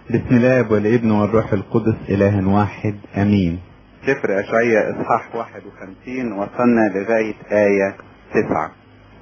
بسم الله والابن والروح القدس إله واحد أمين. سفر أشعياء إصحاح 51 وصلنا لغاية آية 9.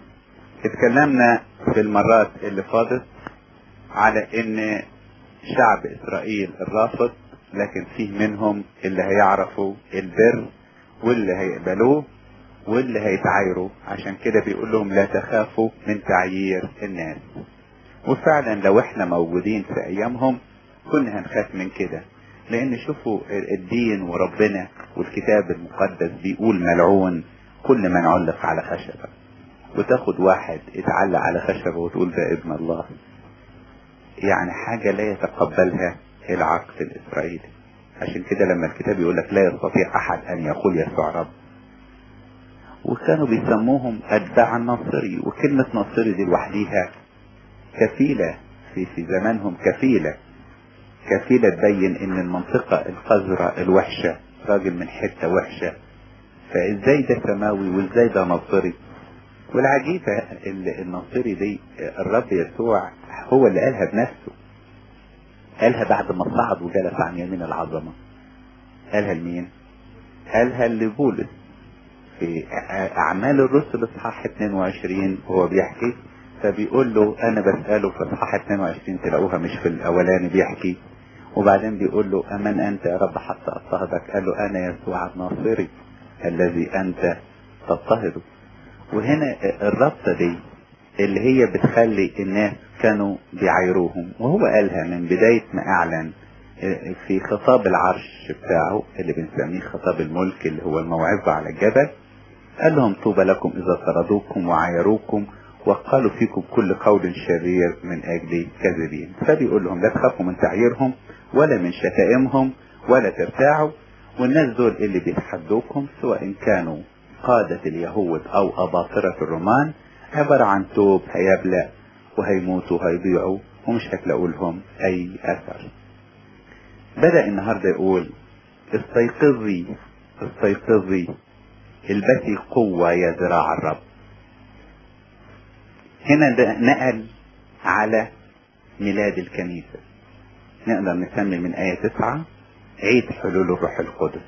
اتكلمنا في المرات اللي فاتت على ان شعب إسرائيل الرافض، لكن فيه منهم اللي هيعرفوا البر واللي هيقبلوه واللي هيتعايروا. عشان كده بيقول لهم لا تخافوا من تعيير الناس. وفعلا لو احنا موجودين في ايامهم كنا هنخاف من كده، لان شوفوا الدين وربنا والكتاب المقدس بيقول ملعون كل من علق على خشبة. وتاخد واحد اتعلق على خشبة وتقول ده ابن الله، يعني حاجة لا يتقبلها العقل الاسرائيلي. عشان كده لما الكتاب يقول لك لا يستطيع احد ان يقول يسوع رب. وكانوا بيسموهم اتباع الناصري، وكلمة ناصري دي لوحديها كفيلة في زمانهم، كفيلة تبين ان المنطقة القذرة الوحشة راجل من حتة وحشة، فازاي ده سماوي وازاي ده ناصري. والعجيبة الناصري دي الرب يسوع هو اللي قالها بنفسه، قالها بعد ما صعد وجلس عن يمين العظمة. قالها لمين؟ قالها لبولس في اعمال الرسل اصحاح 22 وهو بيحكي، فبيقول له انا بسأله في اصحاح 22 تلاقوها مش في الاولاني بيحكي، وبعدين بيقول له امن انت يا رب حتى اضطهدك؟ قال له انا يسوع الناصري الذي انت تضطهده. وهنا الرابطة دي اللي هي بتخلي الناس كانوا بيعايروهم، وهو قالها من بداية ما اعلن في خطاب العرش بتاعه اللي بنسميه خطاب الملك اللي هو الموعظة على الجبل. قال لهم طوبى لكم اذا طردوكم وعايروكم وقالوا فيكم كل قول شرير من اجل كذبين. فبيقول لهم لا تخافوا من تعييرهم ولا من شتائمهم ولا ترتاعوا. والناس دول اللي بيتحدوكم سواء كانوا قادة اليهود او اباطرة الرومان عبارة عن توب هيبلع وهيموتوا وهيضيعوا ومش هتلاقوا لهم اي اثر. بدأ النهاردة يقول استيقظي استيقظي البسي قوة يا ذراع الرب. هنا ده نقل على ميلاد الكنيسة. نقدر نسمي من آية 9 عيد حلول الروح القدس.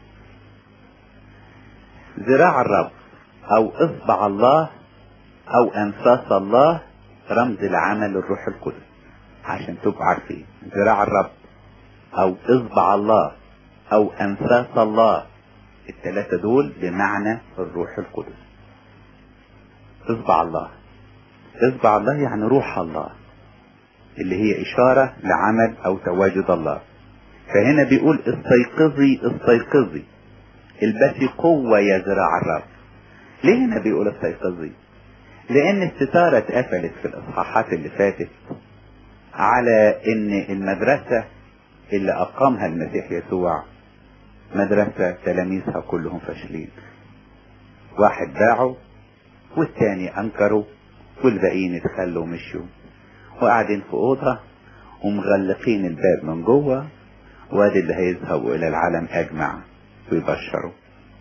ذراع الرب او اصبع الله او انفاس الله رمز لعمل الروح القدس. عشان تبقوا عارفين ذراع الرب او اصبع الله او انفاس الله، الثلاثة دول بمعنى الروح القدس. اصبع الله، اصبع الله يعني روح الله اللي هي اشارة لعمل او تواجد الله. فهنا بيقول استيقظي استيقظي البسي قوة يا ذراع الرب. ليه هنا بيقول استيقظي؟ لان الستارة اتقفلت في الاصحاحات اللي فاتت على ان المدرسة اللي اقامها المسيح يسوع مدرسة تلاميذها كلهم فاشلين. واحد باعوا والتاني انكروا والباقيين اتخلوا ومشوا وقاعدين في اوضة ومغلقين الباب من جوه، وادي اللي هيذهبوا الى العالم اجمع ويبشروا.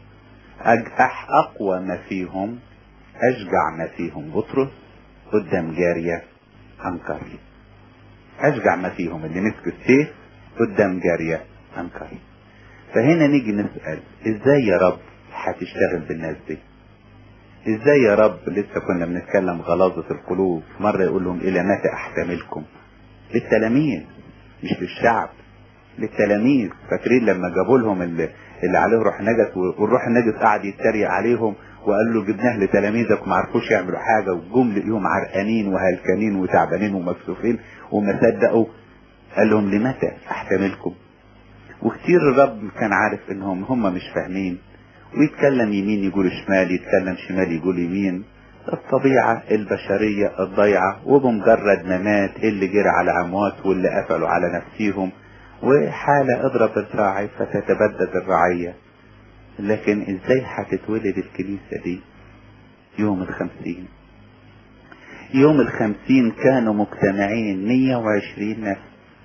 اقوى ما فيهم اشجع ما فيهم بطرس قدام جارية انكر. اشجع ما فيهم اللي مسك السيف قدام جارية انكر. فهنا نيجي نسأل ازاي يا رب هتشتغل بالناس دي؟ ازاي يا رب؟ لسه كنا بنتكلم غلاظة القلوب. مرة يقول لهم الى متى احتملكم؟ للتلاميذ مش للشعب، للتلاميذ. فاكرين لما جابوا لهم اللي عليه روح نجس، والروح النجس قعد يتريق عليهم وقال له جبناه لتلاميذك وما عرفوش يعملوا حاجة، وجم لقيهم عرقانين وهلكانين وتعبانين ومكسوفين وما صدقوا. قال لهم لمتى احتملكم؟ وكتير الرب كان عارف انهم هم مش فاهمين، ويتكلم يمين يقول شمال، يتكلم شمال يقول يمين. الطبيعة البشرية الضيعة، وبمجرد ما مات اللي جرى على اموات واللي قفلوا على نفسيهم، وحالة اضرب الراعي فتتبدد الرعية. لكن ازاي هتتولد الكنيسة دي؟ يوم 50. يوم 50 كانوا مجتمعين 120 نفس،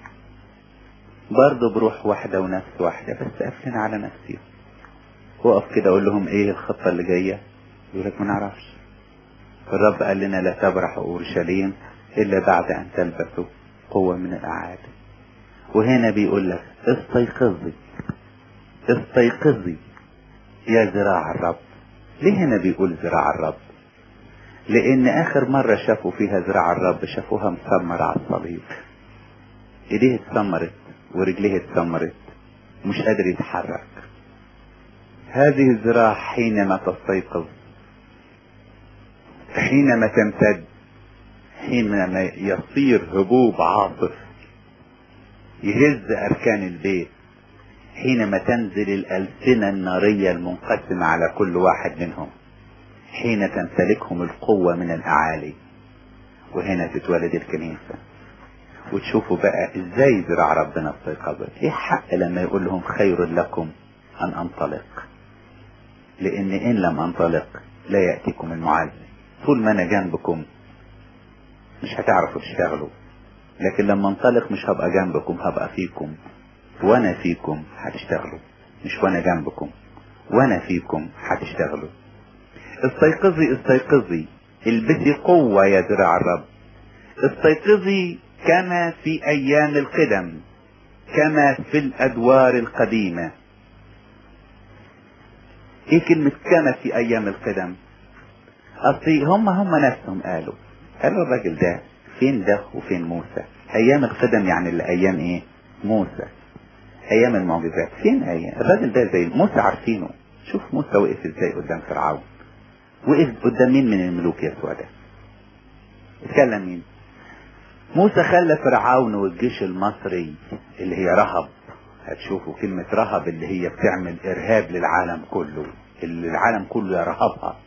برضه بروح واحدة ونفس واحدة، بس قافلين على نفسهم. وقف كده اقول لهم ايه الخطة اللي جاية؟ يقول لك ما نعرفش. الرب قال لنا لا تبرحوا اورشليم الا بعد ان تلبسوا قوة من الاعالي. وهنا بيقول لك استيقظي استيقظي يا ذراع الرب. ليه هنا بيقول ذراع الرب؟ لان اخر مرة شافوا فيها ذراع الرب شافوها مسمرة على الصليب، ايديه اتسمرت ورجليه اتسمرت، مش قادر يتحرك. هذه الذراع حينما تستيقظ، حينما تمتد، حينما يصير هبوب عاصف يهز اركان البيت، حينما تنزل الألسنة النارية المنقسمة على كل واحد منهم، حين تمتلكهم القوة من الأعالي. وهنا تتولد الكنيسة. وتشوفوا بقى ازاي ذراع ربنا استيقظت. ايه حق لما يقول لهم خير لكم ان انطلق، لان ان لم انطلق لا يأتيكم المعز. طول ما انا جنبكم مش هتعرفوا تشتغلوا، لكن لما انطلق مش هبقى جنبكم، هبقى فيكم، وانا فيكم هتشتغلوا. مش وانا جنبكم، وانا فيكم هتشتغلوا. استيقظي استيقظي، البسي قوة يا ذراع الرب. استيقظي كما في ايام القدم، كما في الادوار القديمة. ايه كلمة كما في ايام القدم؟ اصلي هم نفسهم قالوا الراجل ده فين ده وفين موسى؟ ايام القدم يعني اللي ايام ايه؟ موسى. ايام المعجزات فين ايام الراجل ده؟ زي موسى عارفينه. شوف موسى وقف ازاي قدام فرعون، وقف قدام مين من الملوك يسوع ده؟ اتكلم مين؟ موسى خلى فرعون والجيش المصري اللي هي رهب. هتشوفوا كلمة رهب اللي هي بتعمل ارهاب للعالم كله، اللي العالم كله يرهبها.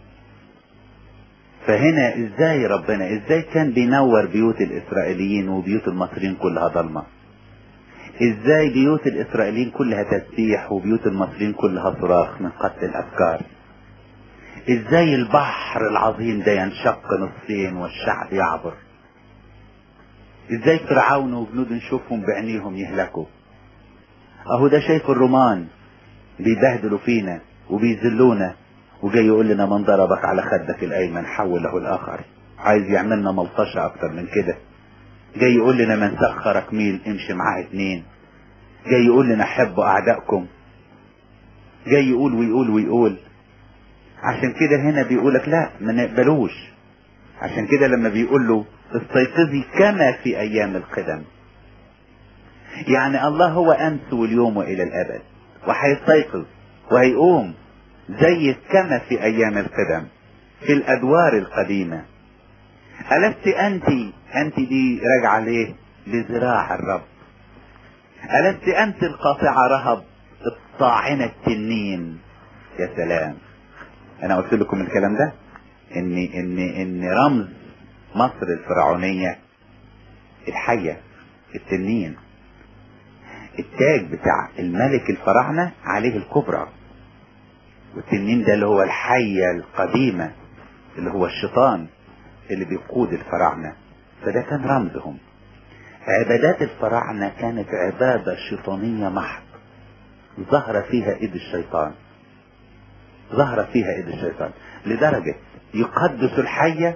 فهنا ازاي ربنا ازاي كان بينور بيوت الاسرائيليين وبيوت المصريين كلها ضلمة؟ ازاي بيوت الاسرائيليين كلها تسبيح وبيوت المصريين كلها صراخ من قتل الافكار؟ ازاي البحر العظيم ده ينشق نصين والشعب يعبر؟ ازاي فرعون وجنوده نشوفهم بعينيهم يهلكوا؟ اهو ده شايف الرومان بيبهدلوا فينا وبيذلونا، وجاي يقول لنا من ضربك على خدك الايمن حول له الاخر. عايز يعملنا ملطشة اكتر من كده. جاي يقول لنا من سخرك ميل امشي معاه 2. جاي يقول لنا حبوا اعدائكم. جاي يقول ويقول ويقول. عشان كده هنا بيقولك لا ما نقبلوش. عشان كده لما بيقول له استيقظي كما في ايام القدم، يعني الله هو امس واليوم والى الابد، وهيستيقظ وهيقوم زي كما في ايام القدم في الادوار القديمة. ألست انت دي راجعة ليه؟ لذراع الرب. ألست انت القاطعة رهب الطاعنة التنين؟ يا سلام. انا قلت لكم الكلام ده ان رمز مصر الفرعونية الحية التنين. التاج بتاع الملك الفراعنة عليه الكبرى، والتنين ده اللي هو الحية القديمة اللي هو الشيطان اللي بيقود الفراعنة. فده كان رمزهم. عبادات الفراعنة كانت عبادة شيطانية محض، ظهر فيها ايد الشيطان، ظهر فيها ايد الشيطان، لدرجة يقدس الحية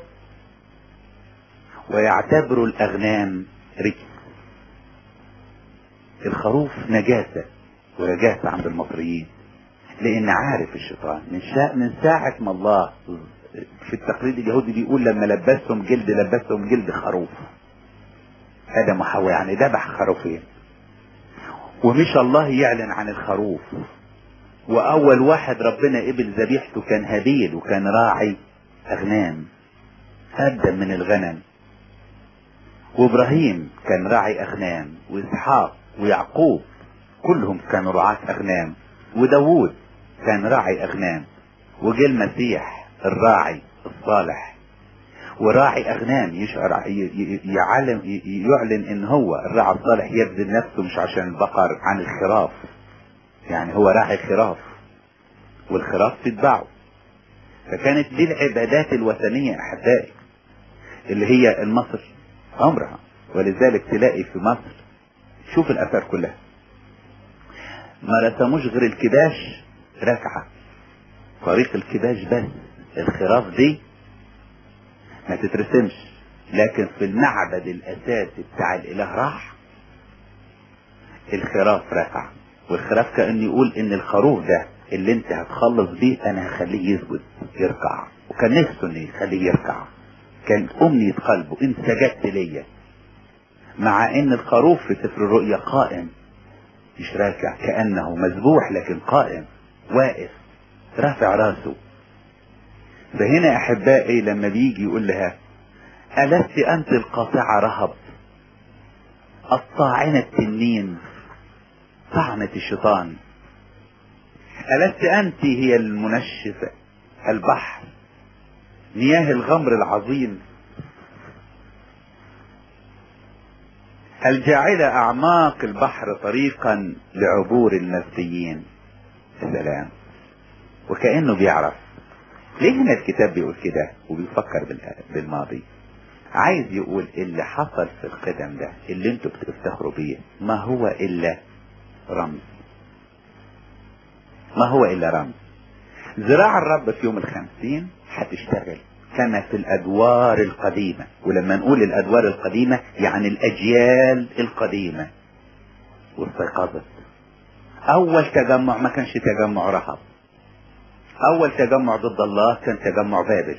ويعتبروا الاغنام رجس. الخروف نجاسة ورجاسة عند المصريين، لان عارف الشيطان من ساعة ما الله في التقليد اليهودي بيقول لما لبسهم جلد خروف. ادم وحواء يعني ذبح خروفين، ومش الله يعلن عن الخروف. واول واحد ربنا قبل ذبيحته كان هابيل، وكان راعي اغنام قدم من الغنم. وابراهيم كان راعي اغنام، واسحاق ويعقوب كلهم كانوا رعاة اغنام، وداوود كان راعي اغنام. وجه المسيح الراعي الصالح وراعي اغنام يعلن ان هو الراعي الصالح يبذل نفسه مش عشان البقر، عن الخراف. يعني هو راعي خراف والخراف تتبعه. فكانت دي العبادات الوثنية احبائي اللي هي المصر عمرها. ولذلك تلاقي في مصر شوف الاثار كلها ما رسموش غير الكباش ركعة، طريق الكباش بس. الخراف دي ما تترسمش، لكن في المعبد الاساسي بتاع الاله راح الخراف رفع، والخراف كأن يقول ان الخروف ده اللي انت هتخلص بيه انا هخليه يسجد يركع، وكان نفسه انه يخليه يركع، كان امنية قلبه ان سجدت ليا. مع ان الخروف في سفر الرؤيا قائم مش راكع، كأنه مذبوح لكن قائم واقف رافع راسه. فهنا احبائي لما بيجي يقول لها ألست أنت القاطعة رهب الطاعنة التنين طعنة الشيطان، ألست أنت هي المنشفة البحر مياه الغمر العظيم الجاعلة أعماق البحر طريقا لعبور المسيحيين. سلام. وكأنه بيعرف ليه هنا الكتاب بيقول كده وبيفكر بالماضي. عايز يقول اللي حصل في القدم ده اللي انتوا بتفتخروا بيه ما هو الا رمز، ما هو الا رمز. ذراع الرب في يوم 50 هتشتغل كما في الادوار القديمة. ولما نقول الادوار القديمة يعني الاجيال القديمة. واستيقظت. اول تجمع ما كانش تجمع رهب، اول تجمع ضد الله كان تجمع بابل.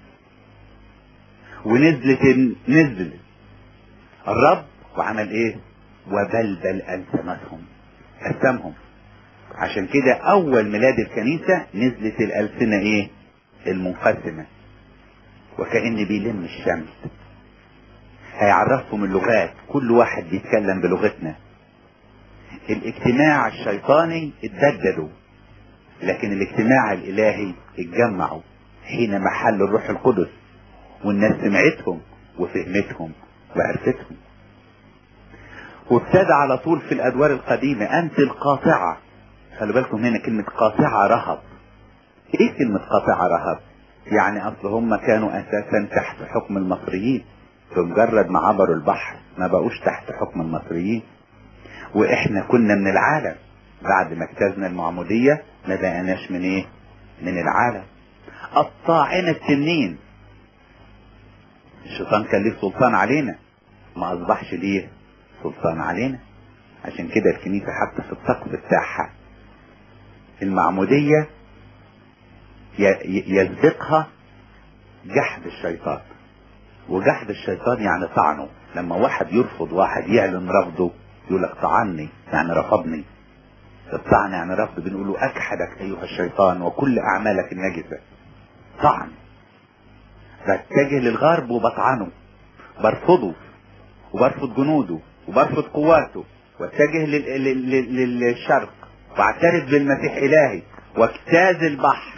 نزل الرب وعمل ايه؟ وبلبل ألسنهم. عشان كده اول ميلاد الكنيسة نزلت الألسنة ايه؟ المنقسمة، وكأن بيلم الشمس هيعرفهم اللغات، كل واحد بيتكلم بلغتنا. الاجتماع الشيطاني اتبدلوا، لكن الاجتماع الالهي اتجمعوا حين محل الروح القدس، والناس سمعتهم وفهمتهم وعرفتهم. وابتدى على طول في الادوار القديمة انت القاطعة. خلوا بالكم هنا كلمة قاطعة رهب. ايه كلمة قاطعة رهب؟ يعني اصل هم كانوا اساسا تحت حكم المصريين، بمجرد ما عبروا البحر ما بقوش تحت حكم المصريين، واحنا كنا من العالم. بعد ما اجتزنا المعمودية ما بقناش من ايه؟ من العالم. الطاعنة التنين، الشيطان كان ليه سلطان علينا، ما اصبحش ليه سلطان علينا. عشان كده الكنيسة حتى في الطقس بتاعها المعمودية يسبقها جحد الشيطان. وجحد الشيطان يعني طعنه. لما واحد يرفض واحد يعلن رفضه يقول لك طعني يعني رفضني. الطعن يعني رفض، بنقول له اجحدك ايها الشيطان وكل اعمالك النجسة. طعن. بتجه للغرب وبطعنه، برفضه وبرفض جنوده وبرفض قواته، واتجه للشرق واعترف بالمسيح الهي واجتاز البحر.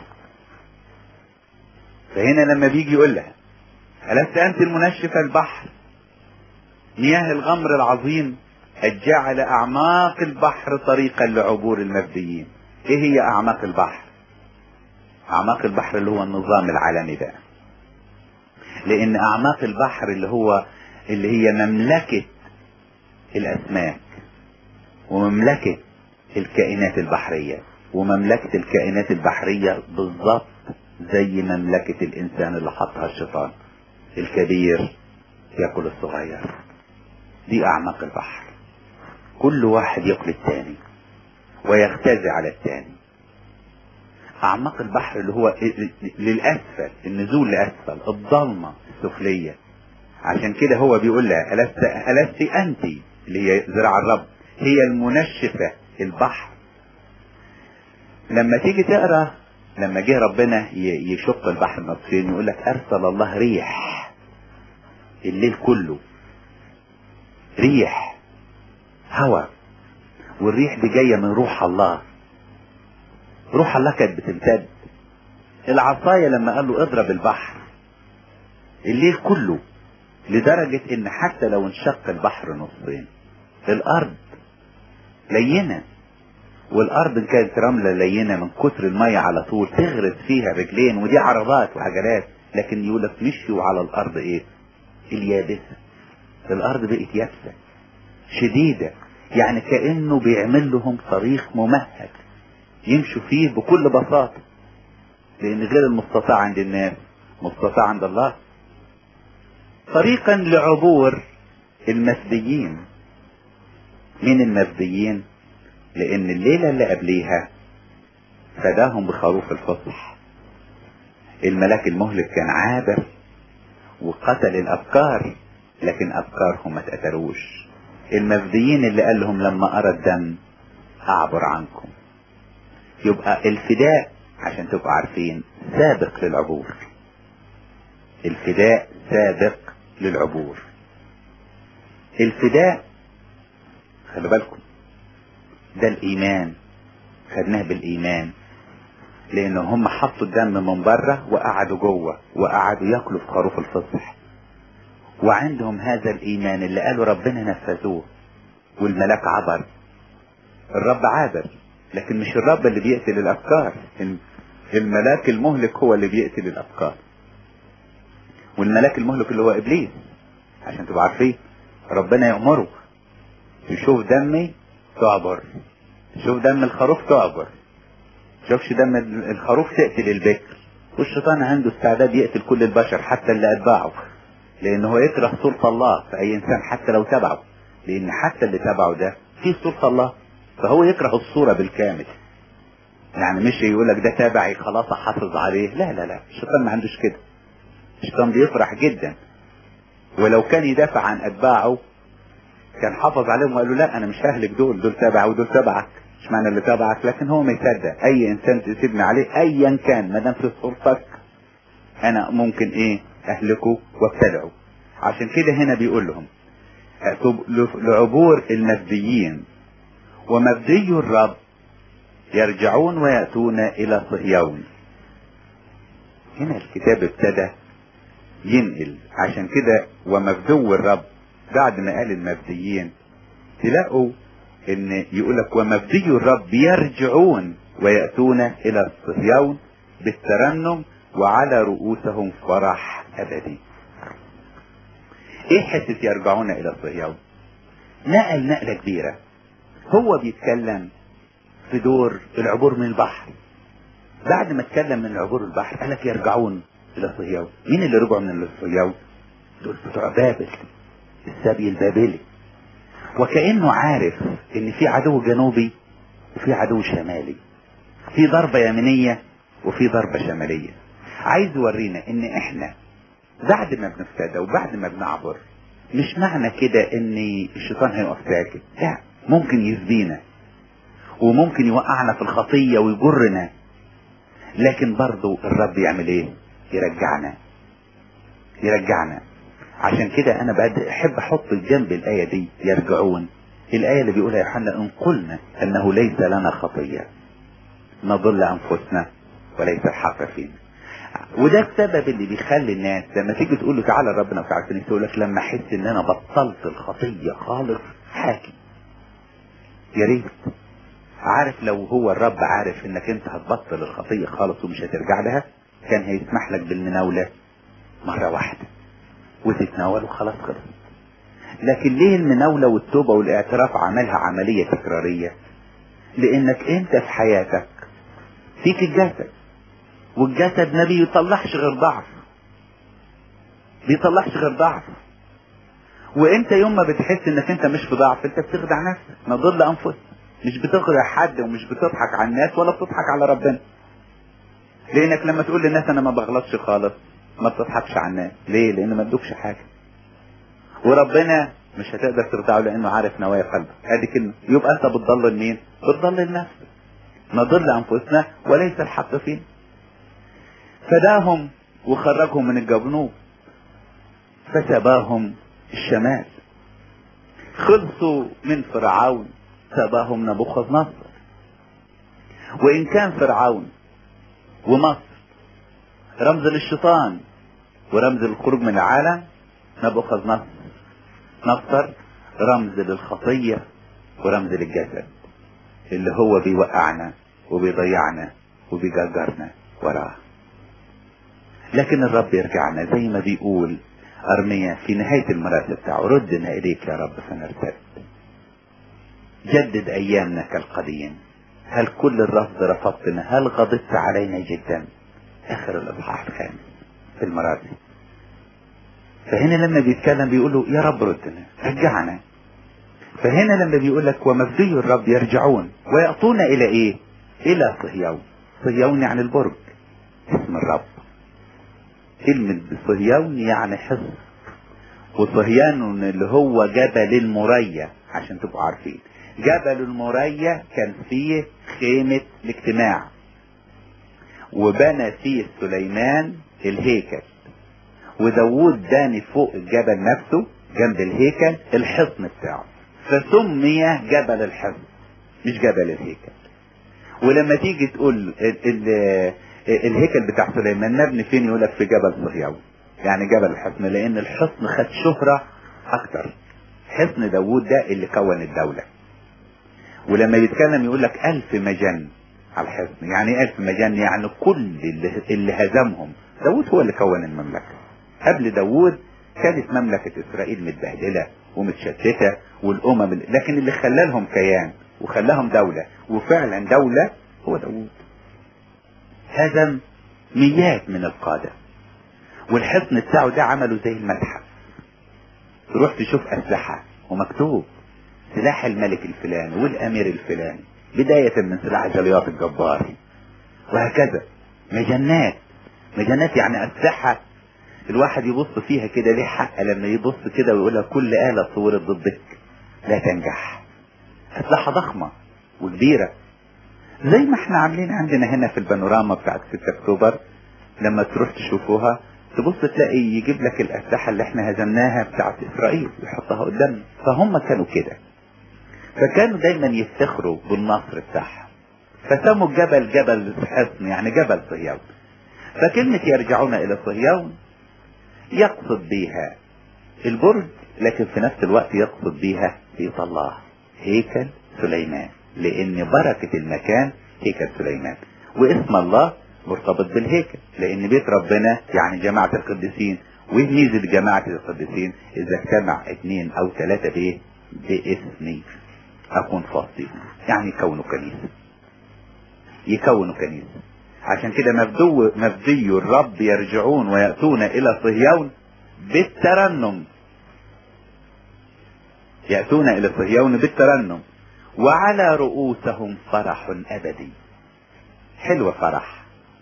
فهنا لما بيجي يقول لها ألست أنت المنشفة البحر مياه الغمر العظيم الجعل أعماق البحر طريقا لعبور المبديين. ايه هي أعماق البحر؟ أعماق البحر اللي هو النظام العالمي ده، لأن أعماق البحر اللي هي مملكة الأسماك ومملكة الكائنات البحرية، ومملكة الكائنات البحرية بالضبط زي مملكة الإنسان اللي حطها الشيطان، الكبير يأكل الصغير. دي أعماق البحر، كل واحد يأكل التاني ويختزي على التاني. أعماق البحر اللي هو للأسفل، النزول لأسفل، الضلمة السفلية. عشان كده هو بيقول لها ألست أنت اللي هي ذراع الرب هي المنشفة البحر. لما تيجي تقرأ لما جه ربنا يشق البحر نصفين يقول لك أرسل الله ريح الليل كله، ريح هواء، والريح دي جاية من روح الله. روح الله كانت بتمتد. العصاية لما قال له اضرب البحر الليل كله، لدرجة ان حتى لو انشق البحر نصين الارض لينة، والارض كانت رملة لينة من كتر المية على طول تغرس فيها رجلين، ودي عربات وعجلات، لكن يقولك مشيوا على الارض ايه؟ اليابسة. الارض بقت يابسة شديدة، يعني كأنه بيعمل لهم طريق ممهد يمشوا فيه بكل بساطة، لان غير المستطاع عند الناس مستطاع عند الله. طريقا لعبور المسبيين. من المفديين، لان الليلة اللي قبليها فداهم بخروف الفصح. الملاك المهلك كان عابر وقتل الابكار، لكن ابكارهم ما اتقتلوش. المفديين اللي قال لهم لما ارى الدم اعبر عنكم. يبقى الفداء عشان تبقوا عارفين سابق للعبور. الفداء سابق للعبور. الفداء خلوا بالكم ده الايمان، خدناه بالايمان، لان هم حطوا الدم من بره وقعدوا جوه وقعدوا ياكلوا في خروف الفصح، وعندهم هذا الايمان اللي قالوا ربنا نفذوه. والملاك عبر. الرب عابر، لكن مش الرب اللي بيقتل الافكار. الملاك المهلك هو اللي بيقتل الافكار، والملاك المهلك اللي هو ابليس. عشان تبقوا عارفين ربنا يأمره تشوف دمي تعبر، تشوف دم الخروف تعبر، تشوفش دم الخروف تقتل البكر. والشيطان عنده استعداد يقتل كل البشر حتى اللي اتباعه، لانه هو يكره سلطة الله في اي انسان حتى لو تبعه، لان حتى اللي تبعه ده فيه سلطة الله، فهو يكره الصورة بالكامل. يعني مش يقولك ده تابعي خلاص احافظ عليه، لا لا لا، الشيطان ما عندوش كده. الشيطان بيفرح جدا، ولو كان يدافع عن اتباعه كان حافظ عليهم وقال له لا انا مش ههلك دول تابعي ودول تبعك، مش معنى اللي تبعك. لكن هو ما يصدق اي انسان تسيبني عليه ايا كان ما دام في سلطتك انا ممكن اهلكه وابتلعه. عشان كده هنا بيقول لهم لعبور المفديين ومفدي الرب يرجعون ويأتون الى صهيون. هنا الكتاب ابتدى ينقل. عشان كده ومفدو الرب بعد ما قال المفديين تلاقوا ان يقولك ومفدي الرب يرجعون ويأتون الى صهيون بالترنم وعلى رؤوسهم فرح ابدي. ايه حتة يرجعون الى صهيون؟ نقل نقلة كبيرة. هو بيتكلم في دور العبور من البحر. بعد ما اتكلم من عبور البحر قالك يرجعون الى صهيون. مين اللي رجعوا من صهيون؟ دول بتوع بابل، السبي البابلي. وكأنه عارف ان في عدو جنوبي وفي عدو شمالي، في ضربة يمينية وفي ضربة شمالية. عايز يورينا ان احنا بعد ما بنفتدى وبعد ما بنعبر مش معنى كده ان الشيطان هيقف ساكت، لا، ممكن يسبينا وممكن يوقعنا في الخطية ويجرنا، لكن برضو الرب يعمل ايه؟ يرجعنا. عشان كده انا احب احط جنب الاية دي يرجعون الآية اللي بيقولها يوحنا ان قلنا انه ليس لنا خطية نضل انفسنا وليس الحق فينا. وده السبب اللي بيخلي الناس لما تيجي تقول له تعالى ربنا وتعالى تقول لك لما احس ان انا بطلت الخطية خالص حاكي. يا ريت عارف لو هو الرب عارف انك انت هتبطل الخطية خالص ومش هترجع لها كان هيسمح لك بالمناولة مرة واحدة وتتناول وخلاص خلص. لكن ليه المناولة والتوبة والاعتراف عملها عملية تكرارية؟ لانك انت في حياتك فيك الجسد، والجسد ما بيطلعش غير ضعف، وانت يوم ما بتحس انك انت مش في ضعف انت بتخدع نفسك. نضل انفسنا، مش بتخدع حد ومش بتضحك على الناس ولا بتضحك على ربنا. لانك لما تقول للناس انا ما بغلطش خالص ما بتضحكش على الناس. ليه؟ لان ما ادوكش حاجة، وربنا مش هتقدر تخدعه لانه عارف نوايا قلبك. ادي كلمة. يبقى انت بتضل مين؟ بتضل لنفسك. نضل انفسنا وليس الحق فينا. فداهم وخرجهم من الجنوب فسباهم الشمال. خلصوا من فرعون سباهم نبوخذ نصر. وان كان فرعون ومصر رمز للشيطان ورمز للخروج من العالم، نبوخذ نصر رمز للخطية ورمز للجسد اللي هو بيوقعنا وبيضيعنا وبيجرجرنا وراه. لكن الرب يرجعنا زي ما بيقول أرميا في نهاية المراسة بتاعه ردنا إليك يا رب فنرتد، جدد أيامنا كالقديم، هل كل الرفض رفضتنا، هل غضبت علينا جدا. آخر الإصحاح الخامس في المراسة. فهنا لما بيتكلم بيقول له يا رب ردنا، رجعنا. فهنا لما بيقول لك ومفدي الرب يرجعون ويأتون الى ايه؟ الى صهيون. صهيون يعني البرج، اسم الرب. كلمة صهيون يعني حصن، وصهيون اللي هو جبل المريا، عشان تبقوا عارفين جبل المريا كان فيه خيمة الاجتماع، وبنى فيه سليمان الهيكل، وداوود باني فوق الجبل نفسه جنب الهيكل الحصن بتاعه، فسمي جبل الحصن مش جبل الهيكل. ولما تيجي تقول الهيكل بتاع سليمان مبني فين، يقولك في جبل صهيون، يعني جبل الحصن، لان الحصن خد شهرة اكتر. حصن داوود ده اللي كون الدولة. ولما يتكلم يقولك 1000 مجن على الحصن. يعني 1000 مجن يعني كل اللي هزمهم داوود هو اللي كون المملكة. قبل داوود كانت مملكة اسرائيل متبهدلة ومتشتتة والامم، لكن اللي خلالهم كيان وخلاهم دولة وفعلا دولة هو داوود. هزم مئات من القادة، والحصن بتاعه ده عمله زي المتحف. تروح تشوف اسلحة ومكتوب سلاح الملك الفلاني والامير الفلاني، بداية من سلاح جلياط الجباري وهكذا. مجنات يعني اسلحة الواحد يبص فيها كده ليه حق لما يبص كده ويقولها كل آلة صورت ضدك لا تنجح. اسلحة ضخمة وكبيرة، زي ما احنا عاملين عندنا هنا في البانوراما بتاعت 6 اكتوبر. لما تروح تشوفوها تبص تلاقي يجيب لك الاسلحة اللي احنا هزمناها بتاعت اسرائيل يحطها قدامنا. فهم كانوا كده، فكانوا دايما يفتخروا بالنصر بتاعهم، فسموا الجبل جبل حصن، يعني جبل صهيون. فكلمة يرجعون الى صهيون يقصد بيها البرج، لكن في نفس الوقت يقصد بيها بيت الله، هيكل سليمان، لان بركة المكان هيكل سليمان، واسم الله مرتبط بالهيكل، لان بيت ربنا يعني جماعة القديسين. وميزة جماعة القديسين اذا اجتمع 2 أو 3 به باسمي اكون فاصل، يعني يكونوا كنيسة. عشان كده مفدي الرب يرجعون ويأتون الى صهيون بالترنم. يأتون الى صهيون بالترنم وعلى رؤوسهم فرح ابدي. حلوة فرح.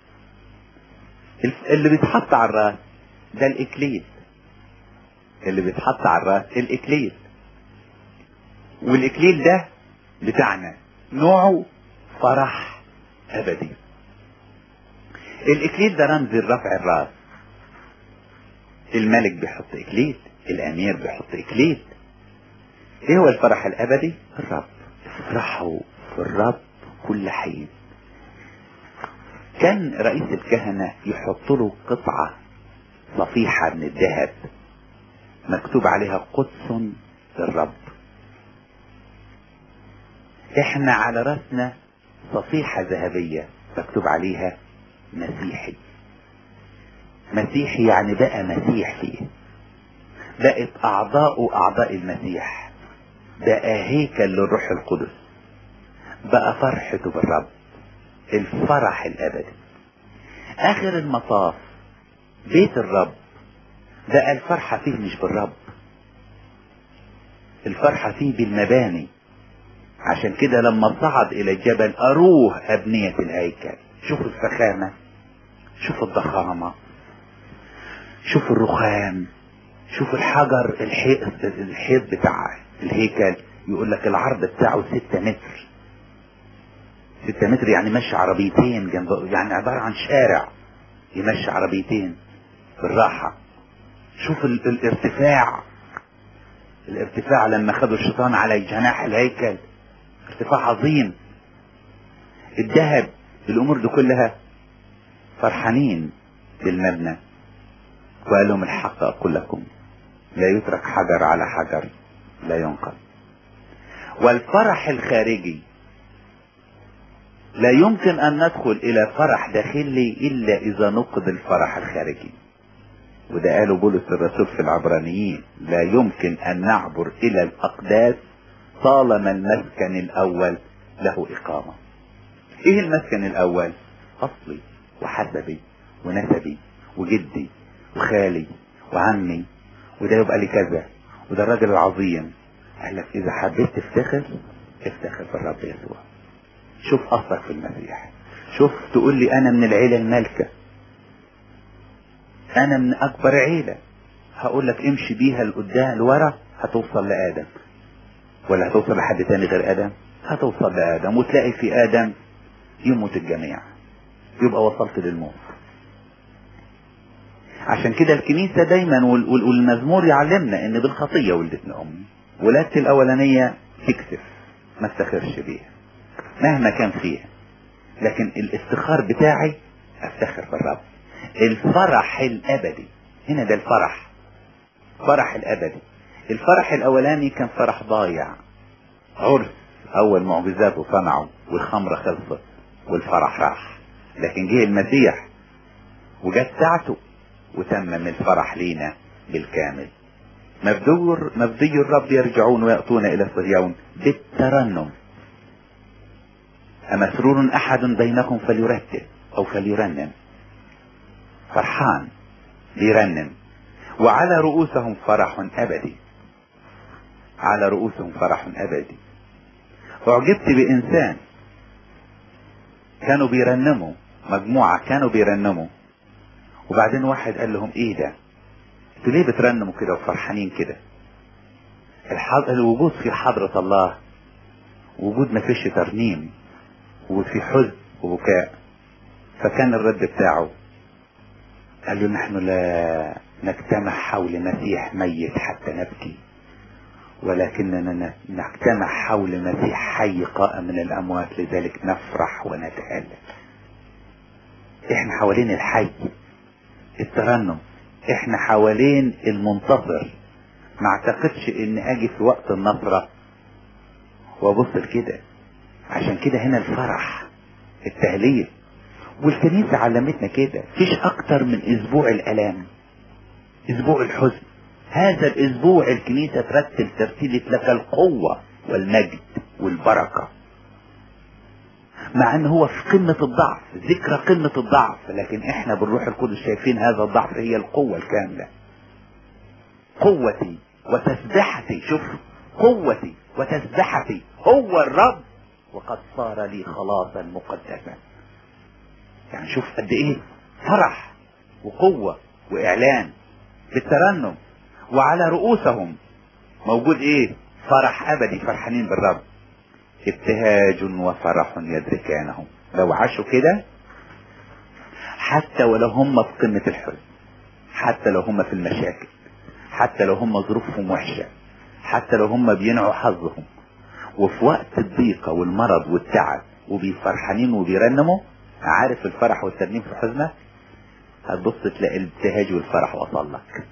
اللي بيتحط على الراس ده الاكليل، اللي بيتحط على الراس الاكليل، والاكليل ده بتاعنا نوعه فرح ابدي. الاكليل ده رمز الرفع الراس. الملك بيحط اكليل، الامير بيحط اكليل. ايه هو الفرح الابدي؟ الرب. افرحوا في الرب كل حين. كان رئيس الكهنة يحط له قطعة صفيحة من الذهب مكتوب عليها قدس للرب. احنا على رأسنا صفيحة ذهبية مكتوب عليها مسيحي. مسيحي يعني بقى مسيح فيه، بقت اعضاء المسيح، بقى هيكل للروح القدس، بقى فرحته بالرب، الفرح الابدي. اخر المطاف بيت الرب بقى الفرحة فيه مش بالرب، الفرحة فيه بالمباني. عشان كده لما صعد الى الجبل اروه ابنية الهيكل. شوفوا الفخامة، شوفوا الضخامة، شوفوا الرخام، شوفوا الحجر. الحيط بتاع الهيكل يقول لك العرض بتاعه 6 متر. 6 متر يعني مشي عربيتين جنبه، يعني عبارة عن شارع يمشي عربيتين بالراحة. شوف الارتفاع لما خدوا الشيطان على جناح الهيكل، ارتفاع عظيم. الذهب، الامور دي كلها فرحانين بالمبنى. وقال لهم الحق اقول لكم لا يترك حجر على حجر لا ينقض. والفرح الخارجي لا يمكن ان ندخل الى فرح داخلي الا اذا نقض الفرح الخارجي. وده قاله بولس الرسول في العبرانيين: لا يمكن ان نعبر الى الاقداس طالما المسكن الاول له اقامة. ايه المسكن الاول؟ اصلي وحسبي ونسبي وجدي وخالي وعمي، وده يبقى لي كذا، وده الراجل العظيم قال لك اذا حبيت تفتخر افتخر بالرب يسوع. شوف اصلك في المسيح. شوف تقول لي انا من العيلة المالكة، انا من اكبر عيلة، هقول لك امشي بيها لقدام لورا هتوصل لآدم، ولا هتوصل لحد تاني غير آدم؟ هتوصل لآدم، وتلاقي في آدم يموت الجميع، يبقى وصلت للموت. عشان كده الكنيسة دايما والمزمور يعلمنا ان بالخطية ولدتنا امي، ولادتي الاولانية تكسف ما افتخرش بيها مهما كان فيها، لكن الافتخار بتاعي افتخر بالرب. الفرح الابدي هنا ده الفرح، فرح الابدي. الفرح الاولاني كان فرح ضايع، عرس اول معجزاته صنعوا والخمرة خلصت والفرح راح، لكن جه المسيح وجت ساعته وتمم الفرح لينا بالكامل. مبدي الرب يرجعون ويأتون الى صهيون بالترنم. أمسرور احد بينكم فليرتل او فليرنم، فرحان بيرنم. وعلى رؤوسهم فرح ابدي، على رؤوسهم فرح ابدي. اعجبت بانسان كانوا بيرنموا، مجموعة كانوا بيرنموا، وبعدين واحد قال لهم ايه ده انتوا ليه بترنموا كده وفرحانين كده؟ الوجود في حضرة الله وجود ما فيش ترنيم، وفي حزن وبكاء. فكان الرد بتاعه قال له نحن لا نجتمع حول مسيح ميت حتى نبكي، ولكننا نجتمع حول مسيح حي قائم من الاموات، لذلك نفرح ونتهلل. احنا حوالين الحي، الترنم، احنا حوالين المنتصر. ما اعتقدش ان اجي في وقت النصرة وابص لكده. عشان كده هنا الفرح، التهليل. والكنيسة علمتنا كده، فيش اكتر من اسبوع الالام، اسبوع الحزن. هذا الاسبوع الكنيسة ترتل ترتيلة لك القوة والمجد والبركة، مع ان هو في قمة الضعف، ذكرى قمة الضعف، لكن احنا بالروح القدس شايفين هذا الضعف هي القوة الكاملة. قوتي وتسبحتي، شوف، قوتي وتسبحتي هو الرب وقد صار لي خلاصا مقدسا. يعني شوف قد ايه فرح وقوة واعلان بالترنم. وعلى رؤوسهم موجود ايه؟ فرح ابدي، فرحانين بالرب. ابتهاج وفرح يدركانهم. لو عاشوا كده حتى ولو هم في قمة الحزن، حتى لو هم في المشاكل، حتى لو هم ظروفهم وحشة، حتى لو هم بينعوا حظهم، وفي وقت الضيقة والمرض والتعب وبيفرحانين وبيرنموا، عارف الفرح والترنيم في حزنك؟ هتبص تلاقي الابتهاج والفرح وصل لك.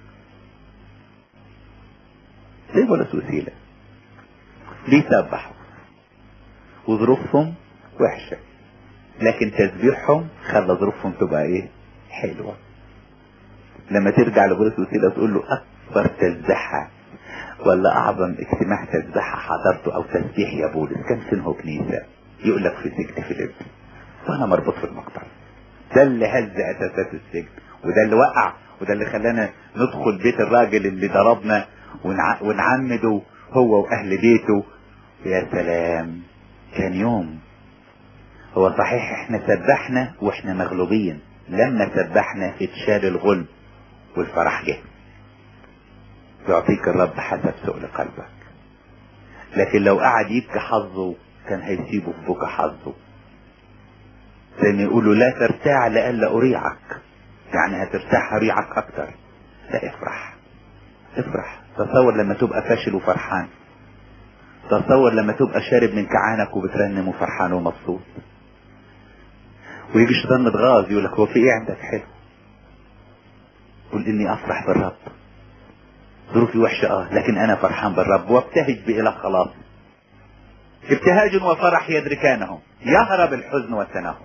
ليه ولا وسيلة؟ بيسبحوا وظروفهم وحشة، لكن تسبيحهم خلى ظروفهم تبقى ايه؟ حلوة. لما ترجع لبولس وسيلة تقول له اكبر تسبيحة ولا اعظم اجتماع تسبيحة حضرته او تسبيح يا بولس كان سنه كنيسة، يقول لك في سجن فيليب، وانا مربوط في المقطع. ده اللي هز اساسات السجن، وده اللي وقع، وده اللي خلانا ندخل بيت الراجل اللي ضربنا ونعمده هو واهل بيته. يا سلام، كان يوم. هو صحيح احنا سبحنا واحنا مغلوبين، لما سبحنا اتشال الغلب والفرح جه. يعطيك الرب حسب سؤل قلبك. لكن لو قعد يبكي حظه كان هيسيبه في بكى حظه. زي ما يقولوا لا ترتاع لألا أريعك، يعني هترتاح هريعك اكتر. لا، افرح افرح. تصور لما تبقى فاشل وفرحان، تصور لما تبقى شارب من كعانك وبترنم وفرحان ومبسوط، ويجي الشيطان متغاظ يقول لك هو في ايه عندك حلو؟ قل اني افرح بالرب. ظروفي وحشة لكن انا فرحان بالرب وابتهج بإله خلاص. ابتهاج وفرح يدركانهم، يهرب الحزن والتناهض.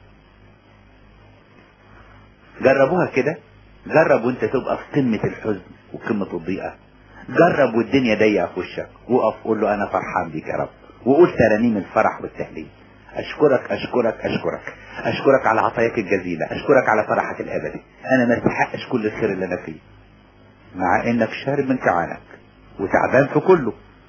جربوها كده، جرب وانت تبقى في قمة الحزن وقمة الضيقة، جرب والدنيا ضيقة في وشك، وقف قول له انا فرحان بيك يا رب، وقول ترانيم الفرح والتهليل. اشكرك اشكرك اشكرك اشكرك على عطاياك الجزيلة، اشكرك على فرحك الابدي. انا ما استحقش كل الخير اللي انا فيه، مع انك شارب من كعانك وتعبان في كله،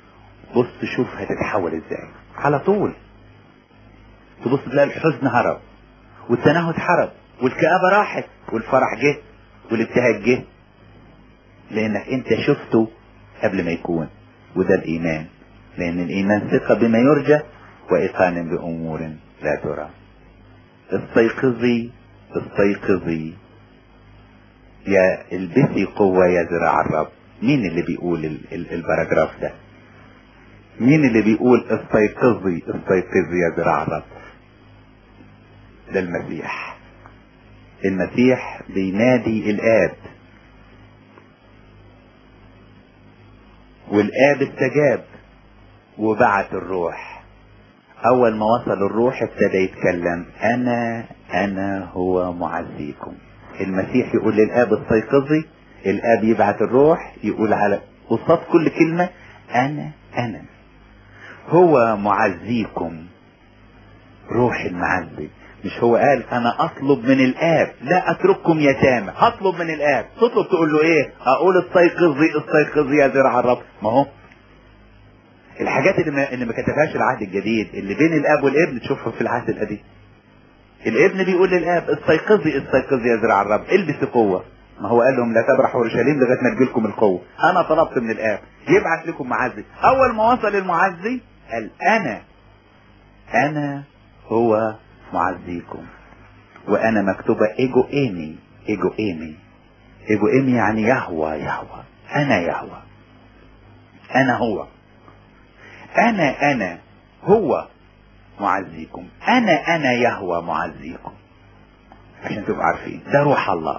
بص شوف هتتحول ازاي على طول. تبص تلاقي الحزن هرب والتنهد هرب والكآبة راحت والفرح جه والابتهاج جه، لانك انت شفته قبل ما يكون. وده الايمان، لان الايمان ثقة بما يرجى وايقان بامور لا ترى. استيقظي استيقظي يا البسي قوة يا ذراع الرب. مين اللي بيقول الباراجراف ده؟ مين اللي بيقول استيقظي استيقظي يا ذراع الرب؟ ده المسيح. المسيح بينادي الآب، والآب استجاب وبعت الروح. أول ما وصل الروح ابتدى يتكلم، أنا هو معزيكم. المسيح يقول للآب استيقظي، الآب يبعت الروح يقول على قصاد كل كلمة أنا هو معزيكم. روح المعزي. مش هو قال انا اطلب من الآب لا اترككم يتامى؟ هطلب من الآب. تطلب تقول له ايه؟ اقول استيقظي استيقظي يا ذراع الرب. ما هو الحاجات اللي ما كتبهاش العهد الجديد اللي بين الاب والابن تشوفها في العهد القديم. الابن بيقول للآب استيقظي استيقظي يا ذراع الرب، البسي قوة. ما هو قال لهم لا تبرحوا اورشليم لغايه ما تجيلكم القوة. انا طلبت من الآب يبعث لكم معزي. اول ما وصل المعزي قال انا هو معزيكم. وانا مكتوبة ايجو ايمي يعني يهوى. انا يهوى، انا هو، انا هو معزيكم. انا يهوى معزيكم. عشان تبقوا عارفين ده روح الله.